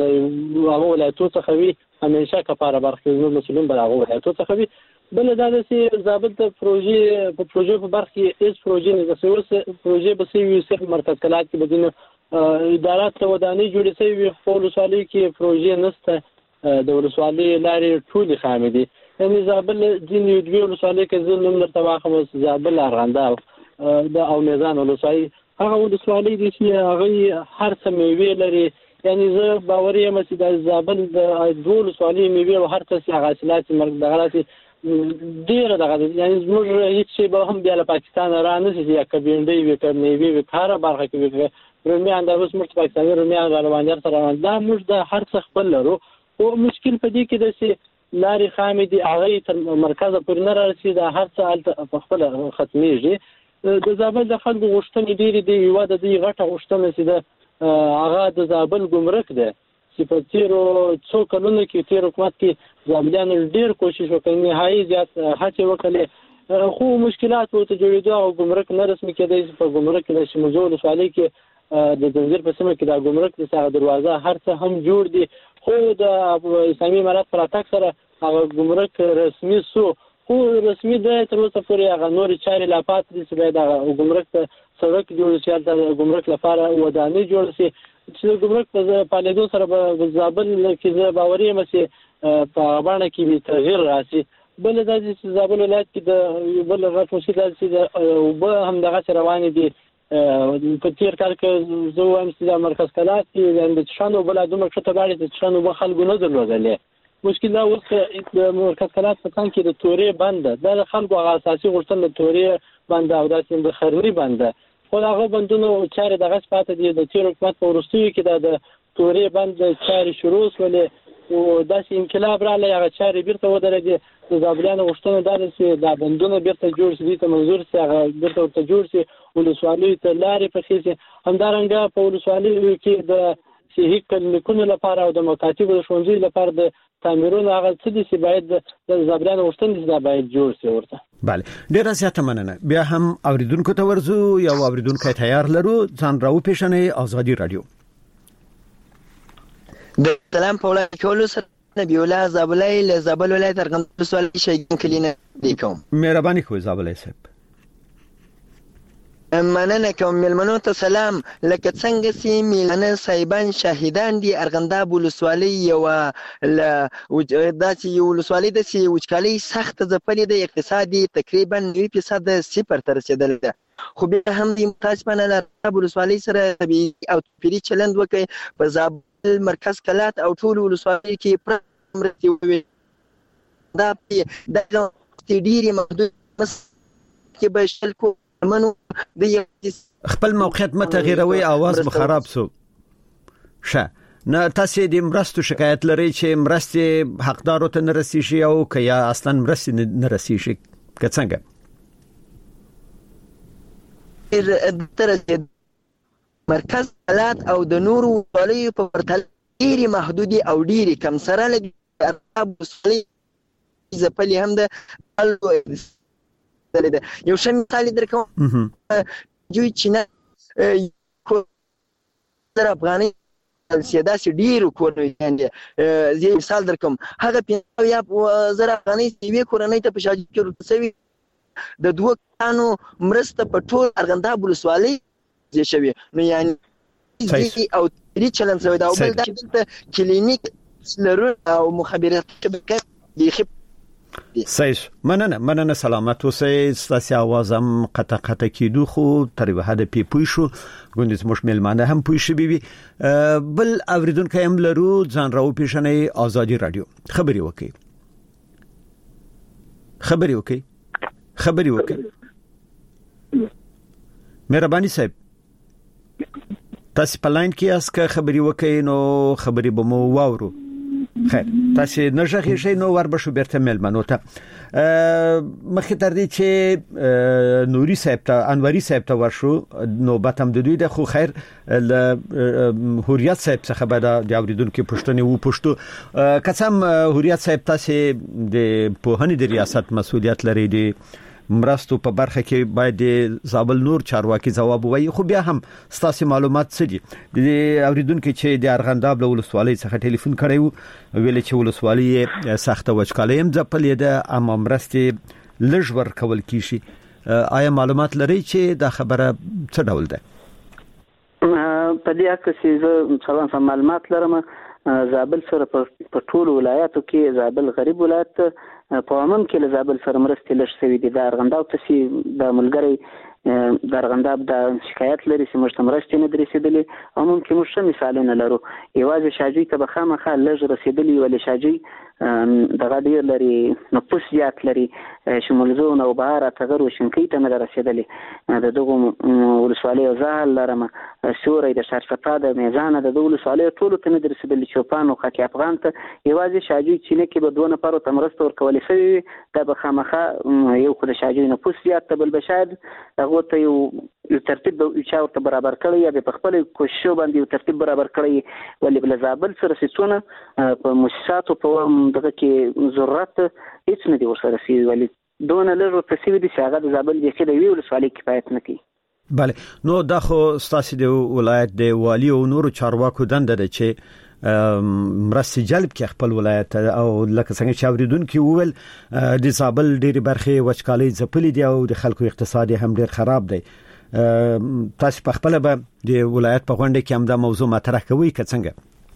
هغه ولایتونو څخه وي، همیشه که په هر برخه کې زموږ مسؤلین به هغه ولایتونو څخه وي. بل دا چې زابل د پروژې په برخه کې هیڅ پروژې نه ده شوې. پروژې به سوي صرف مرکز کلات کې بدینه ادارات ته ودانۍ جوړې شوي، خو ولسوالۍ کې پروژې نشته. د ولسوالۍ لارې ټولې خامې دي. یعنې زابل ځینې دوې ولسوالۍ کې زه نوم درته واخلم، زابل ارغنده او میزان ولسوالۍ، هغه ولسوالۍ دي چې هغوی هر څه میوې لري. یعنې زه باوري یم چې د زابل د دوو ولسوالۍ میوې او هر څه چې حاصلات دغه ډېره دغه یعنې زموږ هېڅ شی به هم بیا له پاکستان را نه شي، یا که بینډۍ وي که میوې وي که هره برخه کې وي، رومیان دا اوس موږ پاکستاني رومیان را روانیار سره روان دا موږ د هر څه خپل لرو. خو مشکل په دې کې ده چې لارې خامې دي، هغه تر مرکزه پورې نه رارسي، دا هر څه هلته په خپله ختمېږي. د زابل د خلکو غوښتنې ډېرې دي. یوه د دوی غټه غوښتنه چې ده هغه د زابل ګمرک ده چې په تیرو څو کلونو کې تیر حکومت کې زابلیانو ډېر کوشش وکړ، نهایي زیات هڅې وکړې، خو مشکلات ورته جوړېدو او ګمرک نه رسمي کېدی. په ګمرک کې د شموزو ولسوالۍ کې د ځنځیر په سیمه کې دا ګمرک د هغه دروازه هر څه هم جوړ دي، خو د اسلامي امارات پر اتاک سره هغه ګمرک رسمي سو، خو رسمي دی تر اوسه پورې هغه نورې چارې لا پاتې دي چې باید هغه ګمرک ته سړک جوړ شي، هلته د ګمرک لپاره ودانۍ جوړ شي چې د ګمرک په فعالېدو سره به زابل کې زه باوري یم چې په هغه بڼه کې به تغییر راشي. بل دا چې زابل ولایت کې د بل غټ مشکل دا چې د اوبه همدغسې روانې دي. په تېر کال کې زه وایم چې د مرکز کلات کې د چشان اوبه لا دومره ښه تباړې د چشان اوبه خلکو نه درلودلې. مشکل دا اوس د مرکز کلات په څنګ کې د تورې بند ده، دا د خلکو هغه اساسي غوښتنه د تورې بند او داسې د خرمي بند ده، خو هغه بندونو چارې دغسې پاتې دي. د تېر حکومت په وروستیو کې د تورې بند چارې شروع شولې او داسې انقلاب راغلی، هغه چارې بیرته ودرېدې. د زابلیانو غوښتنه دا ده چې دا بندونه بیرته جوړ شي، دوی ته منظور شي، هغه بیرته ورته جوړ شي، ولسوالیو ته لارې پخې شي. همدارنګه په ولسوالیو کې د صحي کلینیکونو لپاره او د مکاتبو د ښوونځیو لپاره د تعمیرونو هغه څه دي چې باید د زابلیانو غوښتنه چې دا باید جوړ شي ورته. بله، ډیره زیاته مننه. بیا هم اوریدونکو ته ورځو، یو اوریدونکی تیار لرو، ځان راو پیژنئ. آزادي رادیو د سلام په وړاندې کولو سره نبی الله زابلای له زابل ولایت ارغنداب ولسوالۍ شګین کلینه دی کوم. مهرباني کوئ زابلای صاحب. مننه کوم. ملمنو ته سلام. لکه څنګه چې میلمانه صاحبان شاهدان دي، ارغنداب ولسوالۍ یو داسې یو ولسوالۍ ده چې وچکالۍ سخته ځپلې ده، اقتصادي تقریبا 90% صفر ته رسېدلی ده، خو بیا هم د متاسفانه له ارغنداب ولسوالۍ سره طبیعي او توپیري چلند وکړي. په زابل مرکز کلات او ټول ولسوالۍ کې مرستې ووي، دا ډېرې محدود کې به شل کو منو د خپل موقعیت متغیروي، आवाज خراب سو شه. نه تاسو د مرستو شکایت لرئ چې مرستې حقدارو ته نه رسیږي او که یا اصلا مرستې نه رسیږي که څنګه؟ مرکز کلات او د نورو ولایتونو په پرتله ډېرې محدودې او ډېرې کم سره لري. ارغنداب ولسوالۍ ځپلې هم ده. یو ښه مثال درکوم، دوی چینه زر افغانۍ داسې ډېرو کورنیو زه مثال درکوم، هغه 50,000 افغانۍ یوې کورنۍ ته په شاجوب کې ورکړل شوي، د 2 کسانو مرسته په ټول ارغنداب ولسوالۍ ځای شوې. نو یعنې او تیري چلند شوی ده. او بل دا دلته کلینیک لرو او مخابراتي شبکه بیخي صحیح. مننه سلامت اوسئ. ستاسو आवाज هم قطع کیدو خو تر به حد پی شو ګوندې مش ملمانه هم پوي شي بي بل اوریدونکو هم لرو ځان راو پیښنې آزادي رادیو خبري وکي مهرباني صاحب تاسو په لاین کې اسکه خبري وکي نو خبري به مو واورو. خیر تاسو نه ژغې شي نو ور به شو بیرته ملمنو ته مخکې تر دې چې نوري صاحب ته انوري صاحب ته ورشو نوبت هم د دوی د خو خیر ل هوریت صاحب څخه به د اوریدونکو پښتنې وو پښتو قسم هوریت صاحب تاسو د پوهنې د ریاست مسؤلیت لري دي مرستو په برخه کې باید د زابل نور چارواکي جواب وایي خو بیا هم ستاسو معلومات څه دي د اوریدونکو چې د ارغنداب له ولسوالۍ څخه ټلیفون کړی ویل چې ولسوالۍ سخته وچکالۍ هم ځپلې ده اما مرستې لږ ورکول کیږي. آیا معلومات لري چې دا خبره څه ډول ده؟ په دې اړه چې زه څلور معلومات لرم زابل سره په ټول ولایاتو کې زابل غریب ولایت په عموم کې له زابل سره مرستې لږ شوي دي. د ارغنداب ته د ملګری د ارغنداب د شکایت لري چې موږ ته مرستې نه رسیدلې عموم کې موږ مثالونه لرو یوازې شاجوی ته به خامخا لږ رسیدلې ولې شاجوی دغه ډیر لري نفوس زیات لري شمولزون او بهار تغیر وشنکی ته نه رسیدلې د دغه ولسوالۍ زال لرم سوري د شارفتا د میزان د ولسوالۍ ټول ته نه رسیدلې چوپان او خاکی افغان ته یوازې شاجوی چې نه کې به دوه نفر ته مرسته ورکول شي دا به خامخا یو خو د شاجوی نفوس زیات بل بشاد هغه ته یو ترتیب یو چاته برابر کړی یا په خپل کوشش باندې یو ترتیب برابر کړی ولې بل زابل سره سونه په مؤسساتو په دغه کې ضرورت هیڅ نه دی ورسره سی ولې دونه لږ تسوی دي چې هغه د زابل د خېده وی ولسوالۍ کفایت نه کوي. بله نو دا خو ستاسو د ولایت د والی او نورو چارواکو دنده ده چې مرستې جلب کې خپل ولایت او لکه څنګه چې اوریدونکو وویل د زابل ډېری برخې وچکالۍ ځپلې دي او د خلکو اقتصادي هم ډېر خراب دی. تاسو په خپل به د ولایت په غونډه کې هم دا موضوع مطرح کوي که څنګه؟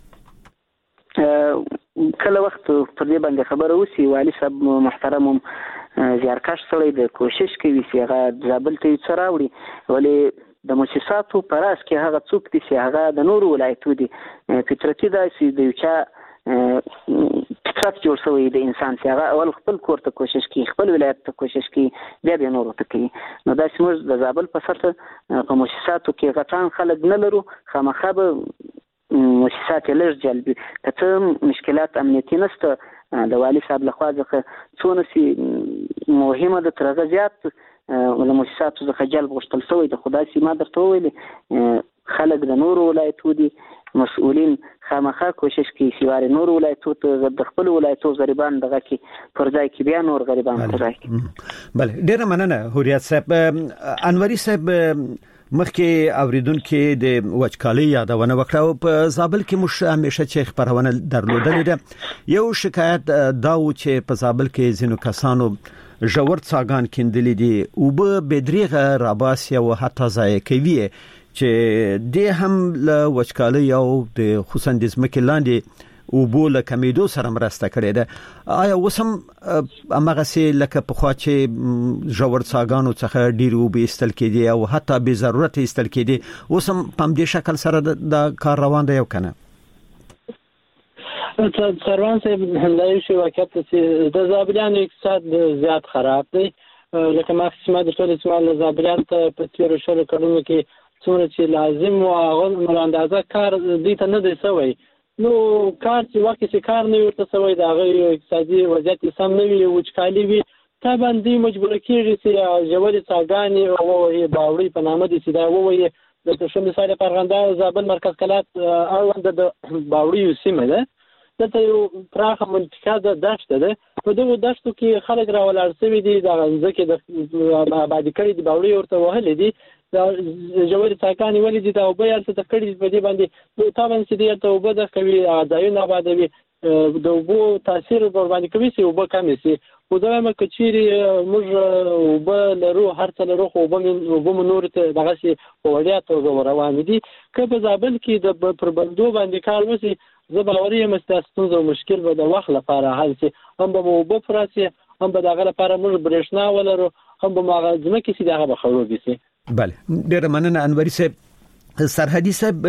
کله وخت پر دې باندې خبره وسی والی صاحب محترم زیارکش سره د کوشش کوي چې هغه زابل ته څه راوړي ولې د مؤسساتو پراس کې هغه څوک دي چې هغه د نورو ولایتو دي فطرتي دا چې د یو چا فطرت جوړ شوی د انسان چې هغه اول خپل کور ته کوشش کوي خپل ولایت ته کوشش کوي بیا به نورو ته کوي نو دا چې موږ د زابل په سطح په مؤسساتو کې غټان خلک نه لرو خامخا به مؤسسات لږ جلبي ته مشکلات امنیتي نشته د والی صاحب لخوا ځکه څونه سي مهمه د ترغه زیات له مؤسساتو څخه جلب غوښتل شوی د خدای سي ما درته ویل خلک د نورو ولایتو دي مسؤلین خامخا کوشش کوي چې واره نور ولایتو ته د خپل ولایتو غریبان دغه کې پر ځای کې بیا نور غریبان پر ځای کې. بله ډیره مننه هوریت صاحب. انوري صاحب مخکې اوریدونکو د وچکالۍ یادونه وکړه او په زابل کې مش همیشه چې خبرونه درلودلې ده یو شکایت دا و چې په زابل کې ځینو کسانو ژور څاګان کیندلې دي او به بدریغه راباسي او حتی ځای کوي چې د هم له وچکالۍ او د خصوصا د ځمکې لاندې او بوله کمیدو سره مرسته کړې ده. آیا وسم امغه سي لکه په خوا چې ژور څاګانو څخه ډیر او به استل کېدي او حتی به ضرورت استل کېدي وسم په دې شکل سره د کار روان دی یو کنه؟ سروان صاحب هندای شو واقعیت چې د زابلیانو اقتصاد زیات خراب دی لکه ماکسیمه د ټول اسمال زابلیان ته په تیر شلو کلونو کې څومره چې لازم او هغه اندازه کار دې ته نه دی سوی نو کار چې وخت چې کار نه ورته سوی دا غي اقتصادي وضعیت سم نه وي وچکالي وي ته باندې مجبور کیږي چې ژورې څاګانې او باوري په نامه دي چې دا وایي د څه مثال په ارغنداب زابل مرکز کلات اړوند د باوري سیمه ده دته یو پراخه منطقه ده دشت ده په دغه دشتو کې خلک راولار سوي دي د ځکه د آبادی کړي د باوري ورته وهلې دي دا جوړې څاګانې ولې دي دا وبیا څه تکړې په دې باندې تابن چې دې ته وبد کوي ځایونه آبادوي د وبو تاثیر ور باندې کوي چې وب کم شي خو دا مې کچيري موږ وب لرو هر څه لرو خو وب نور ته دغه شي وړیا ته روان دي که په زابل کې د پربندو باندې کار وسی زه باوري یم چې تاسو مشکل به د وخت لپاره حل شي هم به وب فراسي هم به دغه لپاره موږ برېښنا ولرو هم به ماغزمه کې سي دغه بخورو کې سي بله ډېر مننه انوري صاحب سرحدي صاحب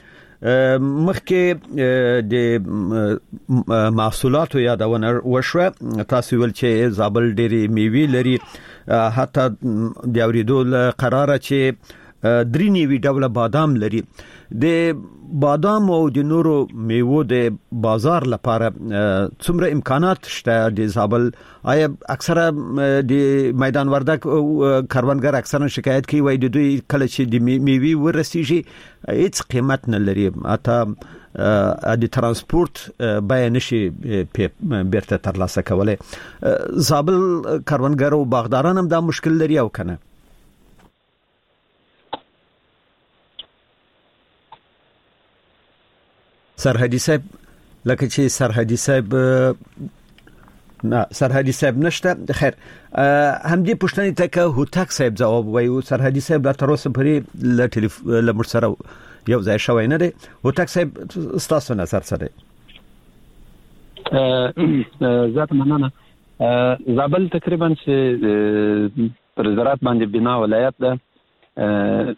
مخکې د محصولاتو یادونه وشوه تاسو ول چې زابل ډېری میوي لري حتی د اوریدو قراره چې درې نیوي ډوله بادام لري د بادام او د نورو میوو د بازار لپاره څومره امکانات شته د زابل آیا اکثره د میدان وردک کاروانګر اکثرا شکایت کوي وای د دوی کله چې د میوي ورسیږي هیڅ قیمت نه لري اته د ترانسپورت بیه نشي بیرته ترلاسه کولای زابل کاروانګر او باغداران هم دا مشکل لري او کنه سرحدي صاحب لکه چې سرحدي صاحب نشته خیر هم دې پښتنې ته که هوتک صاحب جواب وایو سرحدي صاحب لا تر اوسه پرې له موږ سره یو ځای شوی نه دی هوتک صاحب ستاسو نظر څه دی ذات مننه زابل تقریبا چې پر زراعت باندې بنا ولایت ده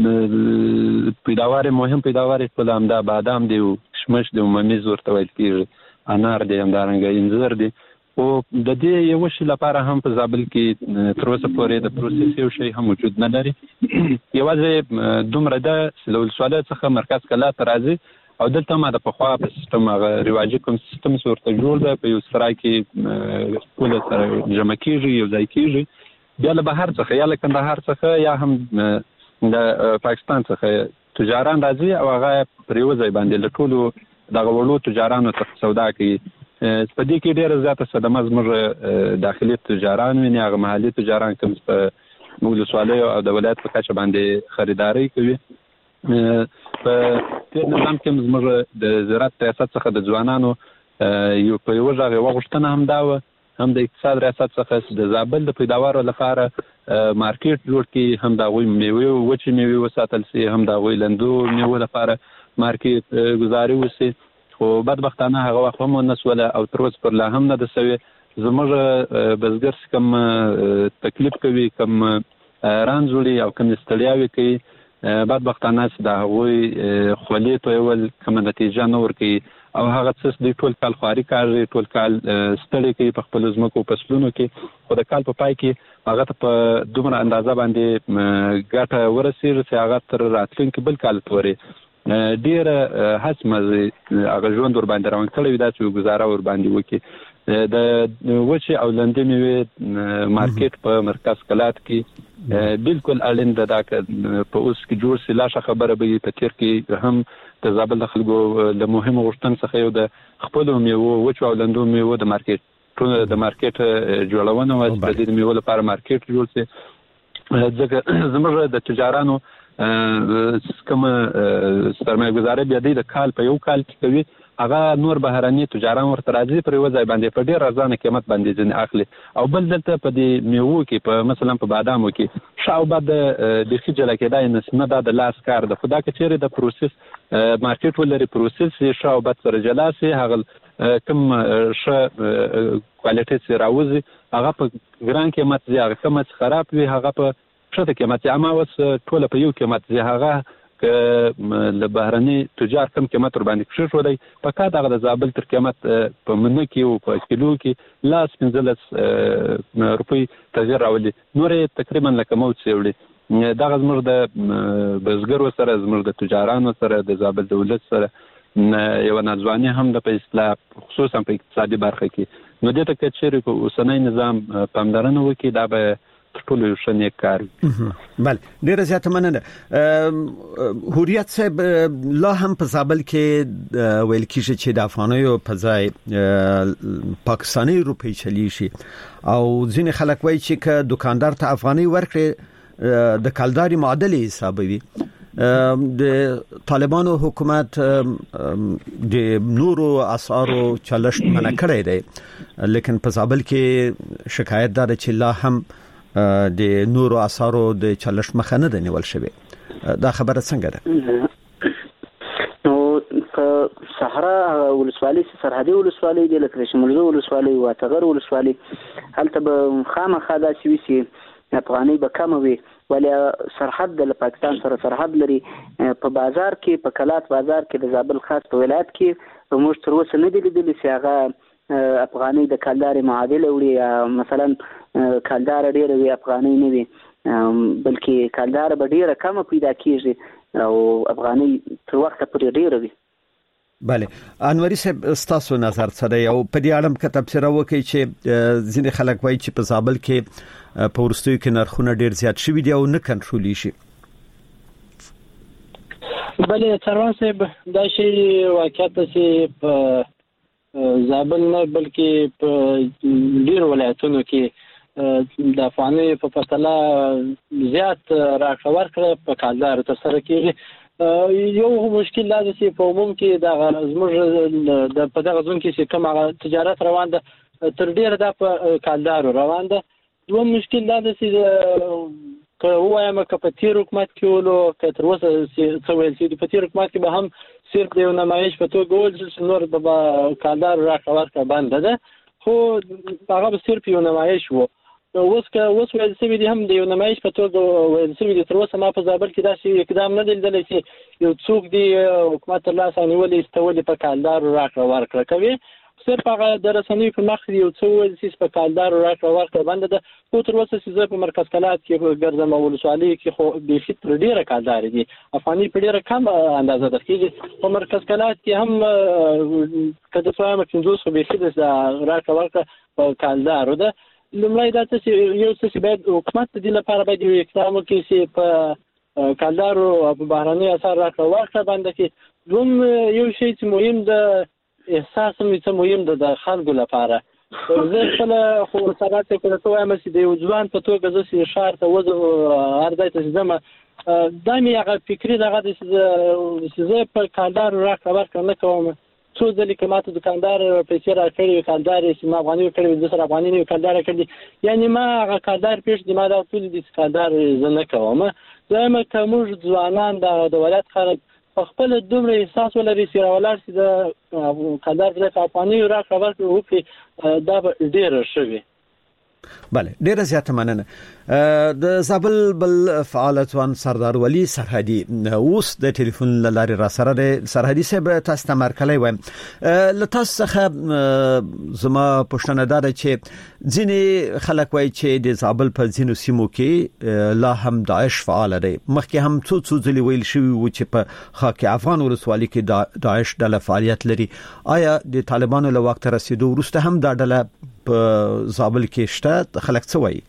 پیداوار مهم پیداوار خپل همدا بادام دی او کشمش دی او ممیز ورته ویل کیږي انار دی همدارنګه انځر دی او د دې یو شی لپاره هم په زابل کې تر اوسه پورې د پروسس یو شی هم موجود نه لري یوازې دومره د ولسوالۍ څخه مرکز کلا ته راځي او دلته ما د پخوا په سیستم هغه رواجي کوم سیستم ورته جوړ دی په یو سرای کې ټول سره جمع کیږي یو ځای کیږي بیا له بهر څخه یا له کندهار څخه یا هم د پاکستان څخه تجاران راځي او هغه پر یو ځای باندې له ټولو دغه وړو تجارانو څخه سودا کوي په دې کې ډېره زیاته صدمه زموږ داخلي تجاران ویني هغه محلي تجاران کوم په ولسوالۍ او د ولایت په کچه باندې خریداري کوي په دې نظام کې زموږ د زراعت ریاست څخه د ځوانانو یو په یو ځای وغوښتنه هم دا هم د اقتصاد ریاست څخه د زابل د پیداوارو لپاره مارکیټ جوړ کړي هم دا غوي میوه وچې میوه وساتل سي هم دا غوي لندو میوه لپاره مارکیټ گزاري وسي خو بدبختانه هغه وخت هم نسوله او تر اوسه پر لا هم نه د سوي زموږ بزګر کم تکلیف کوي کم رانځولي او کم استړیاوي کوي بدبختانه دا غوي خولې تویول کوم نتیجه نه ورکي او هغه څه د ټول کال خواري کوي ټول کال ستړي کوي په خپل ځمکو په فصلونو کې خو د کال په پای کې هغه ته په دومره اندازه باندې ګټه ورسیږي چې هغه تر راتلونکي بل کال پورې ډیر هڅمزي هغه ژوند ور باندې روان کړی دا چې گزاره ور باندې وکي د وچه او لندې میوه مارکیټ په مرکز کلات کې بالکل اړین ده دا په اوس کې جوړ سي لا خبره به په تیر کې هم د زابل خلکو له مهمو غوښتنو څخه یو د خپل میوه وچه او لندو میوه د مارکیټ جوړونه او د دې میوه لپاره مارکیټ جوړ سي ځکه زموږ د تجارانو کوم سرمایه گذاري بیا د کال په یو کال کې کوي هغه نور بهراني تجاران ورته راځي پر یو ځای باندې په ډیر ارزانه قیمت باندې ځنې اخلي او بل دلته په دې میوه کې په مثلا په بادامو کې شاو بعد د خجل کېدای نه د لاس کار د خدا کې چیرې د پروسس مارکیټ ولري پروسس شاو بعد سره جلاسي هغه کوم کوالټي سره راوځي هغه په ګران قیمت زی هغه کوم خراب وي هغه په شته قیمت عامه وس ټول په یو قیمت زی هغه له بهرني تجار کم قیمت ور باندې کښ شو دی په کا دغه د زابل تر قیمت په منه کې او په کیلو کې لاس 15 روپۍ تغیر راولي نور تقریبا لکه موت سیوړي دغه زموږ د بزګر سره زموږ د تجارانو سره د زابل دولت سره یو ناځواني هم د اصلاح خصوصا په اقتصادي برخه کې نو د ته کچېری کو اوسنۍ نظام پامدارنه وکي دا به ټول یو شنه کار بله ډیره زیاته مننه هوریت صاحب لا هم په زابل کې ویل کیږي چې د افغانیو په ځای پاکستاني روپی چلی شي او ځینې خلک وایي چې که دکاندار ته افغاني ورکړي د کلداري معادله حسابوي د طالبانو حکومت د نورو اسعارو چلشت منع کړی دی لیکن په زابل کې شکایت دار چې لا هم د نورو اسعارو د چلشت مخه نه نیول شوی دا خبره څنګه ده نو صحرا ولسوالۍ سرحدي ولسوالۍ د لکه شمولزو ولسوالۍ او اتغر ولسوالۍ هلته به خامخا داسې وي چې افغانۍ به کم وي ولې سرحد د پاکستان سره سرحد لري په بازار کې په کلات بازار کې د زابل خاص په ولایت کې موږ تر اوسه نه دي لیدلي چې هغه افغانۍ د کلدارې معادل وړي مثلا کلدار ډېر وي افغانۍ نه وي بلکې کلدار به ډېره کم پیدا کیږي او افغانۍ تر وخت پورې ډېر وي. بله انوري صاحب ستاسو نظر څه دی او په دې اړه کې تبصره وکړي چې ځینې خلک وایي چې په زابل کې په ورستیو کې نرخونه ډیر زیات شوي دي او نه کنټرولي شي. بله څروان صاحب دا شی واقعیت چې په زابل نه بلکې په ډیر ولایتونو کې د افغانۍ په پرتله زیات راکړه ورکړه په کالدار تر سره کېږي. یو مشکل دا دی چې په عموم کې د زموږ د په دغه ځون کې چې کوم هغه تجارت روان ده تر ډیره دا په کالدارو روان ده. دوم مشکل دا دی چې که ووایم که په تیر حکومت کې ولو که تر اوسه څه ویل شي په تیر حکومت کې به هم صرف د یو نمایش په توګه وویل چې نور به کالدارو راکړه ورکړه بنده ده خو هغه به صرف یو نمایش و. اوس ویل شوي دي هم د یو نمایش په توګه ویل شوي دي. تر اوسه ما په زابل کې داسې اقدام نه دی لیدلی چې یو څوک دی حکومت تر لاسه نیولې ایستولې په کالدارو راکړه ورکړه کوي. صرف هغه د رسنیو په مخ یو څه ویل چې په کالدارو راکړه ورکړه بنده ده خو تر اوسه چې زه په مرکز کلات کې ګرځم او ولسوالۍ کې خو بیخي تر ډېره کالدارې دي افغانۍ په ډېره کم اندازه درکېږي. په مرکز کلات کې هم که د څه 50 خو بیخي د راکړه ورکړه په کالدارو ده. لومړی دا چې یو څه چې باید حکومت د دې لپاره باید یو اقدام وکړي چې په کالدارو او په بهرني اثار راکړه ورکړه بنده کړي. دوم یو شی چې مهم د احساس هم څه مهم ده د خلکو لپاره. زه خپله خو سبا ته که ته وایم چې د یو ځوان په توګه زه چې ښار ته هر ځای ته چې ځم دا مې هغه فکري دغه دی چې زه په کالدارو راکړه ورکړه نه کوم. څو ځلې که ماته دوکاندار پیسې راکړې وي کالدار یې چې ما افغانۍ ورکړې وي زه سره افغانۍ نه وي کالدار راکړې یعنې ما هغه کالدار پېښ دي ما دا ټول دي چې کالدار زه نه کوم. دویمه که موږ ځوانان د ولایت خلک په خپله دومره احساس ولري چې راولاړ شي د کالدار ځای په افغانۍ راکړه ورکړه وکړي دا به ډېره ښه وي. بله ډیره زیاته مننه. د زابل بل فعال ځوان سردار ولی سرحدي اوس د ټلیفون لارې را سره د سرحدي صاحب تاسو ته مرکلای وایم له تاسو څخه زما پوښتنه ده چې ځینې خلک وایي چې د زابل په ځینو سیمو کې لا هم داعش فعال دی. مخکې هم څو ځلې ویل شوي و چې په خاک افغان ولسوالۍ کې داعش ډله فعالیت لري. آیا د طالبانو له وخت رسیدو وروسته هم دا ډله په زابل کې شته خلک څه وایي؟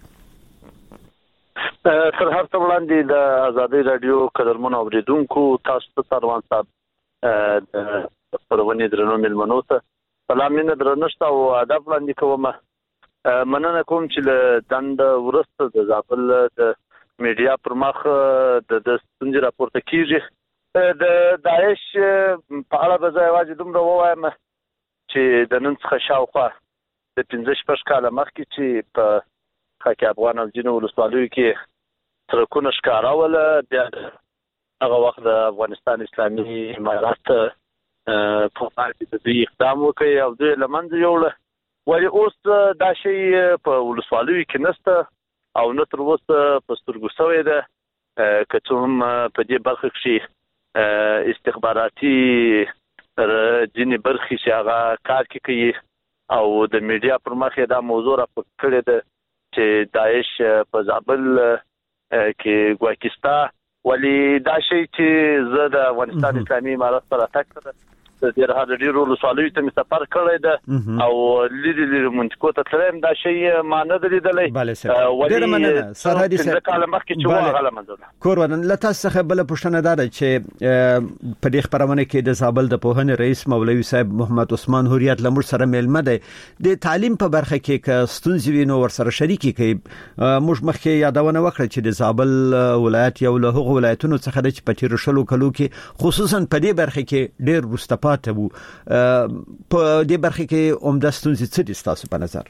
تر هر څه وړاندې د ازادي رادیو قدرمنو اوریدونکو تاسو ته سروان صاحب د پرونی درنو ملمنو ته سلام نه درنښت او ادب وړاندې کوم. مننه کوم چې له دند ورسته د زابل د میډیا پر مخ د ستونزې راپورته کیږي. د داعش په اړه به زه یوازې دومره ووایم چې د نن څخه شاوخوا د 15 کاله مخکې چې په خاک افغان او ځینو ولسوالیو کې ترکونه ښکارول بیا هغه وخت د افغانستان اسلامي امارات په پارتي د دوی اقدام وکړي او دوی له منځه یوړه. ولې اوس دا شی په ولسوالیو کې نشته او نه تر اوسه په سترګو شوی ده که څه هم په دې برخه کې استخباراتي ځینې برخې چې هغه کار کوي او د میډیا پر مخ دا موضوع راپورته کړې ده چې داعش په زابل کې ګواکستا ولی دا شی چې زه د افغانستان اسلامي امارات سره تک د ډیرو ولسوالیو ته سفر کړی ده او لیدلې منطقو ته تلم دا شی ما نه لیدلی. ډیره مننه سرحدي صاحب. کله مخکې چې وغه لمنځه کورودن له تاسو څخه بل پوښتنه ده چې په دې خبرونه کې د زابل د پوهنې رئیس مولوي صاحب محمد عثمان هوریت لمر سره میلمه دی. د تعلیم په برخه کې ک ستونزې وینو ور سره شریکي کوي. موږ مخکې یادونه وکړه چې د زابل ولایت یو له هغو ولایتونو څخه د پټیرو شلو کلو کې خصوصا په دې برخه کې ډیر وروسته ته وو. په دې برخه کې عمده ستونزې څه دي تاسو په نظر؟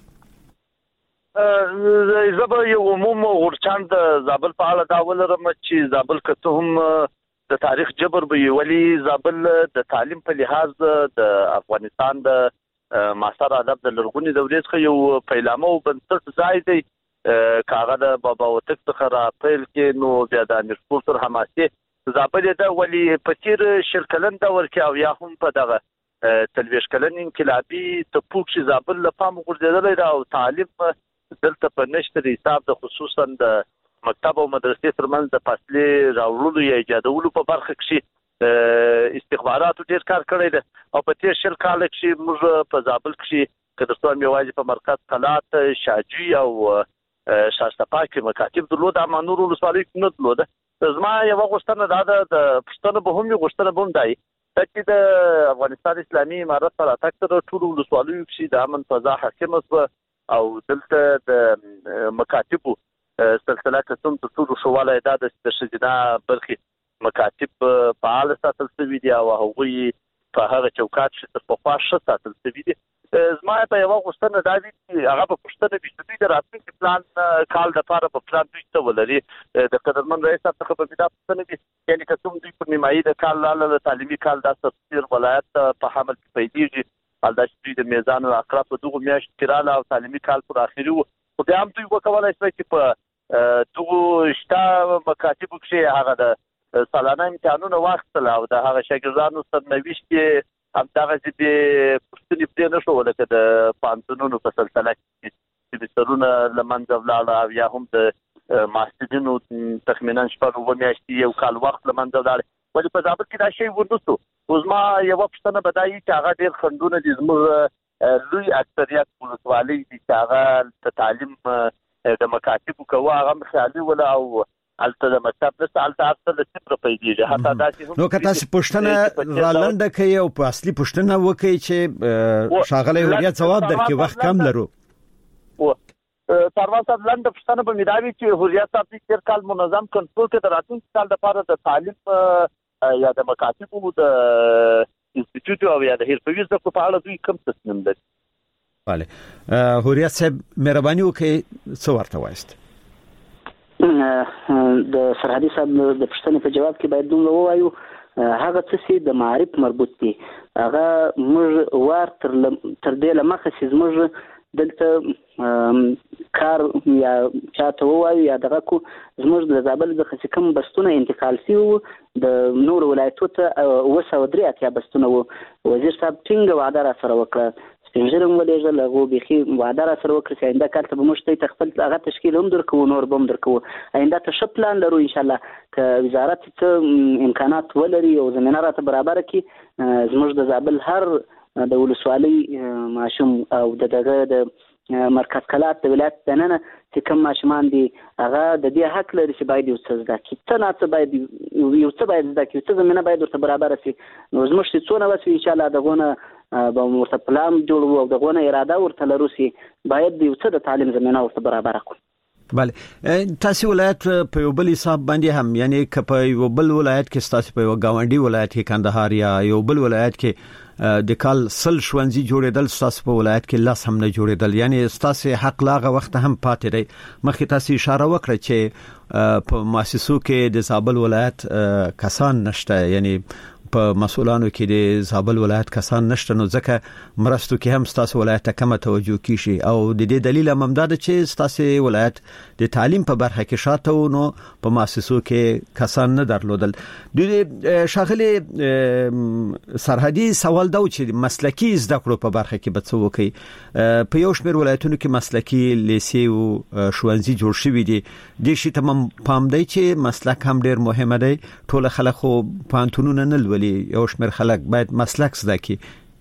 زه به یو عموم ورچاند زابل په اړه دا ولرم چې زابل که ته هم د تاریخ جبر به ولی زابل د تعلیم په لحاظ د افغانستان د معاصر ادب د لرغونی دورې څخه یو پیلامه او بنسټ ځای دی. کاغه د بابا وتک څخه را پیل کې نو بیا د امیر تر حماسي زابل د ولی پچیر شرکلن د ورکه او یا هم په دغه تلويش کلن انقلابي ته پوښ زابل لپاره ګرځیدل او تعلیم دلته په نشته حساب د خصوصا د مکتب او مدرسې ترمنځ د فاصلې راوړلو یا ایجادولو په برخه کې استخباراتو ډیر کار کړی دی او په تیر شل کال کې موږ په زابل کې کډستان میوازي په مرکز قلات شاجي او شاستپا کې مکاتب درلود اما نور ولسوالۍ کې نه درلود. زما یو غوښتنه دا ده د پښتنو به هم غوښتنه بوم دی چې د افغانستان اسلامي امارت سره تکتر ټول ولسوالۍ کې د امن فضا حاکم او دلته د مکاتبو سلسله قسم ته ټول شواله د شجنا برخي مکاتب فعال ساتل شوی دی او هغوی په هغه چوکاټ چې په خواشه ساتل شوی دی. زما په یو غوښتنه دا دي چې هغه په پښتنه بشتري د راتلونکي پلان کال د لپاره په پلان دوی ولري د قدرمن رئیس څخه په بدا پښتنه دي یعنی که څوم دوی په نیمایي د کال لاله تعلیمي کال د تفسیر ولایت په حمل کې پیدېږي حال د د میزان او اقرا په دغه میاشت کې رااله او تعلیمي کال پر اخري وو خو بیا هم دوی وکولای شي چې په دغه شتا مکاتب کې هغه د سالانه امتحانونه واخیستل او د هغه شاګردانو سرنوشت کې هم دغه چې پښتني په نشو ولکه د پانتونونو په سلسله کې چې سرونه لمنځه ولاړ او یا هم د ماسترینو تخمینا شپږ میاشتې یو کال وخت لمنځه ولاړ ولې په ضابط کې دا شی ورنوسو. اوس ما یو پښتنه بدایي چې هغه ډیر خندونه دي زموږ لوی اکثریت ولسوالۍ دي چې هغه د تعلیم د مکاتبو کوه هغه خیالي ولا او الته د مکتب نه سالته اصل د صفر پیدې حتی دا چې نو کته پښتنه رالنده کوي او په اصلي پښتنه وکي چې شاغله هویت ثواب درکې وخت کم لرو او سروان صاحب لنډه پښتنه په میداوي چې هویت صاحب تیر کال منظم کنټرول کې د راتلونکي کال لپاره د تعلیم یا د مکاتبو د انسټیټیوټ او یا د حرفوي زده کړو په اړه دوی کوم تصمیم لري؟ bale هوریت صاحب مهرباني وکړئ څه ورته وایست؟ د سرحدي صاحب د پښتنې په جواب کې باید دومره ووایو هغه څه چې د معرف مربوط دي هغه موږ وار تر دې لمخه چې موږ دلته کار یا چاته ووایو یا دغه کو زموږ د زابل د کوم بستونه انتقال شي د نور ولایتو ته 203 اتیا بستونه وزیر صاحب ټینګ وعده را سره وکړه سپینځرم ولېږه لغو بيخي وعده را سره وکړه چې آینده کال ته به موږ ته خپل هغه تشکیل هم درکو نور بم درکو آینده ته ښه پلان لرو ان شاء الله که وزارت ته امکانات ولري او زمينه راته برابر کړي زموږ د زابل هر د ولسوالۍ ماشوم او دغه د مرکز کلات د ولایت دننه چې کوم ماشومان دي هغه د دې حق لري چې باید یو څه زده کړي څه نه څه باید یو څه باید زده کړي څه زمينه باید ورته برابر شي نو زموږ چې څونه وسو ان شاء الله دغه به ورته پلان جوړو او دغه اراده ورته لرو چې باید یو څه د تعلیم زمينه ورته برابر کړو. bale تاسو ولایت په یو بل حساب باندې هم یعنی که په یو بل ولایت کې تاسو په یو گاونډي ولایت کې کندهار یا یو بل ولایت کې د کال سل شونځي جوړېدل تاسو په ولایت کې لاس هم نه جوړېدل یعنی تاسو حق لاغه وخت هم پاتې دی مخکې تاسو اشاره وکړه چې په مؤسسو کې د زابل ولایت کسان نشته یعنی په مسؤلانو کې د زابل ولایت کسان نشته نو ځکه مرستو کې هم تاسو ولایت ته کم توجه کیشي او د دې دلیل هم دا چې تاسو ولایت د تعلیم په برخه کې شاته نو په مؤسسو کې کسان نه درلودل. د شاغلي سرحدي سوال دا چې مسلکی زده کړو په برخه کې به څه وکړي په یو شمېر ولایتونو کې مسلکی لیسې او ښوونځي جوړ شوي دي د شي تمام پام دی چې مسلک هم ډیر مهمه دی ټول خلک خو پانتونونه نه لولي یو شمېر خلک باید مسلک زده کړي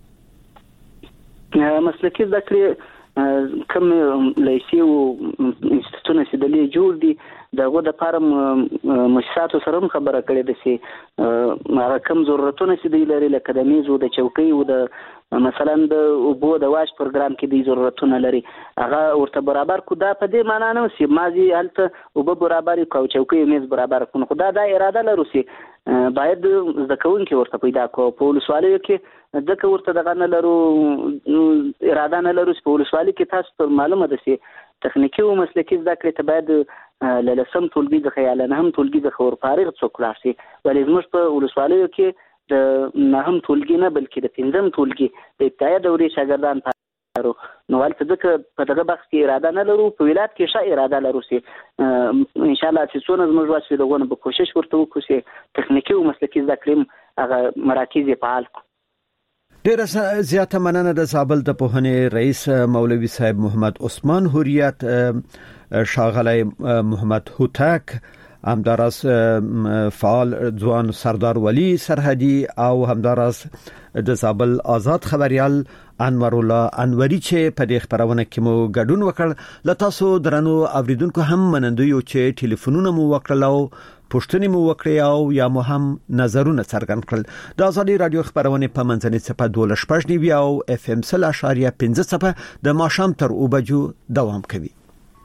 مسلکی زده کړي کوم لیسې او انسټیټیوټونه چې د لې جوړ دي دغه د فارم مؤسساتو سره خبره کړې ده چې هغه کوم ضرورتونه چې دی لري لکه د میز او د چوکۍ او د مثلا د اوبو د واش پروګرام کې دی ضرورتونه لري هغه ورته برابر کو دا په دې معنی نه چې مازی هلته اوبو برابر کو چوکۍ میز برابر کو خو دا اراده لرو چې باید ځکهون کې ورته پیدا کو په ولسوالۍ کې ځکه ورته دغه نه لرو اراده نه لرو په ولسوالۍ کې تاسو ته معلومه ده چې تخنیکی او مسلکي زده کړې ته باید له لسم ټولګي څخه یا له نهم ټولګي څخه ورفارغ څوک لاړ شي. ولې زموږ په ولسوالیو کې د نهم ټولګي نه بلکې د پنځم ټولګي د ابتدایي دورې شاګردان لرو. نو هلته ځکه په دغه بخش کې اراده نه لرو، په ولایت کې ښه اراده لرو چې انشاءالله چې څونه زموږ وس وي دغونه به کوشش ورته وکړو چې تخنیکي او مسلکي زده کړې هغه مراکز یې فعال کړو. ډیره زیاته مننه د زابل د پوهنې رئیس مولوي صاحب محمد عثمان هوریت، ښاغلی محمد هوتک، همداراز فعال ځوان سردار ولی سرحدي او همداراز د زابل آزاد خبريال انور الله انوري چې په دې خبرونه کې مو ګډون وکړ. لته تاسو درنو اوریدونکو هم منندوی یو چې ټلیفونونه مو وکړل او پښتني مو وکړی او یا مو هم نظرونه څرګند کړل. د ازادي رادیو خبرونه په منځنۍ صفه 12.9 او اف ام 0.5 صفه د ماشام تر اوبجو دوام کوي.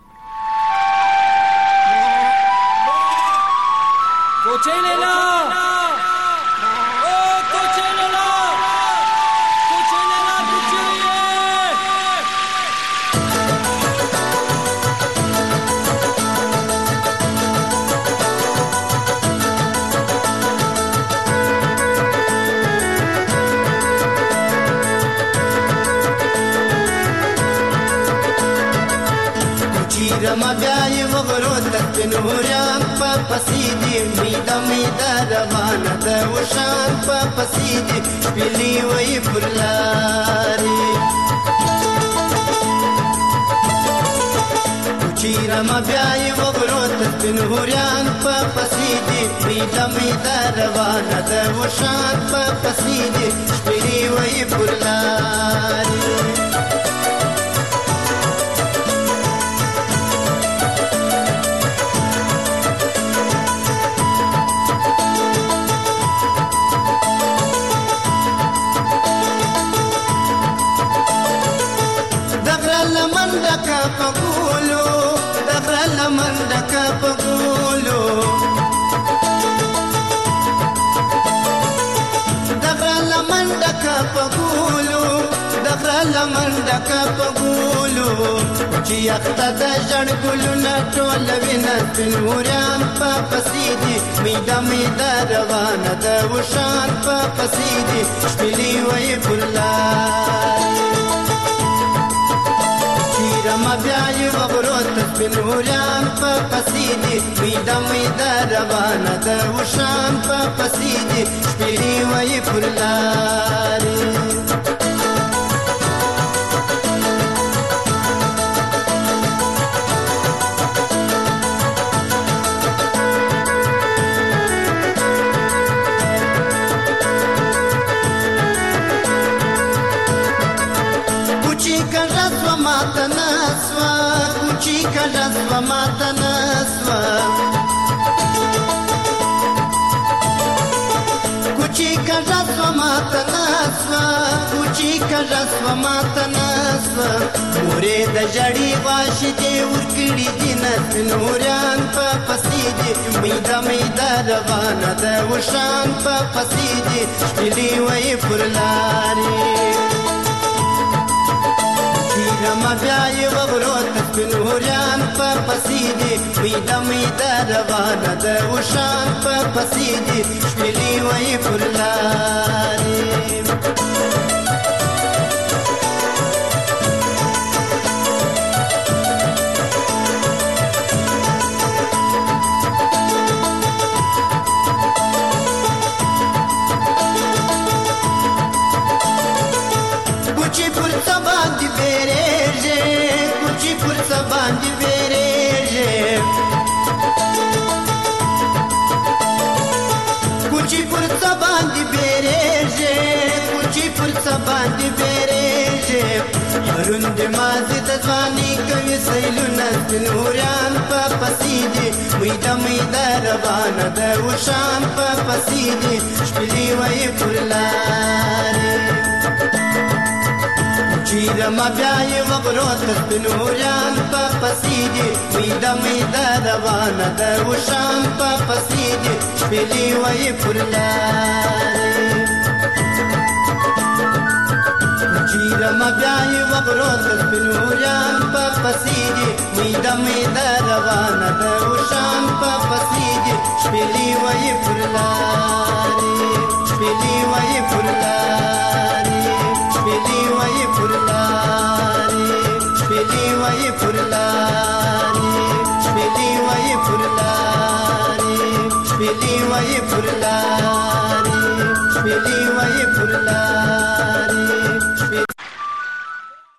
رمضان وغرود تنوريان فاسيدي ميدا ميدا روانه د وشان فاسيدي بلي وي برلاري رمضان وغرود تنوريان فاسيدي ميدا ميدا روانه د وشان فاسيدي بلي وي برلاري لمنډکا پګولو چې اخته د جړ ګلونه ټول وینا پنوريان په پسیدي میدا میدا روانه د وشان په پسیدي شپلی وای بلای چیرما بیاي وغروت پنوريان په پسیدي میدا میدا روانه د وشان په پسیدي شپلی وای بلای جذبه ماته نسوه کوچی کا جذبه ماته نسوه کوچی کا جذبه ماته نسوه مورې د جړی واش دې ورکړي دي نوران په پسیدي میدا میدا روانه د وشان په پسیدي شپلی وای پرلاري رما بیاي وغروت پنوريان په پسیدي میدا میدا روانه د وشان په پسیدي شپلی وای پرلاري کوچی پر سبا دی بیرېږي کوچی پر سبا دی بیرېږي کوچی پر سبا دی بیرېږي کوچی پر سبا دی بیرېږي پروند مازی د ځواني کوي سیلونه نوران په پسیدي میدا میدا روانه د وشان په پسیدي شپلی وای پرلاري چیرما بیاي وغروت پنوريان په پسیدي میدا میدا روانه د وشان په پسیدي شپلی وای پرلاري پیرم بیای وبروت سپنوریان په پسیدي میدا میدا روانه ده وشان په پسیدي شپلی وای پرلاری شپلی وای پرلاری شپلی وای پرلاری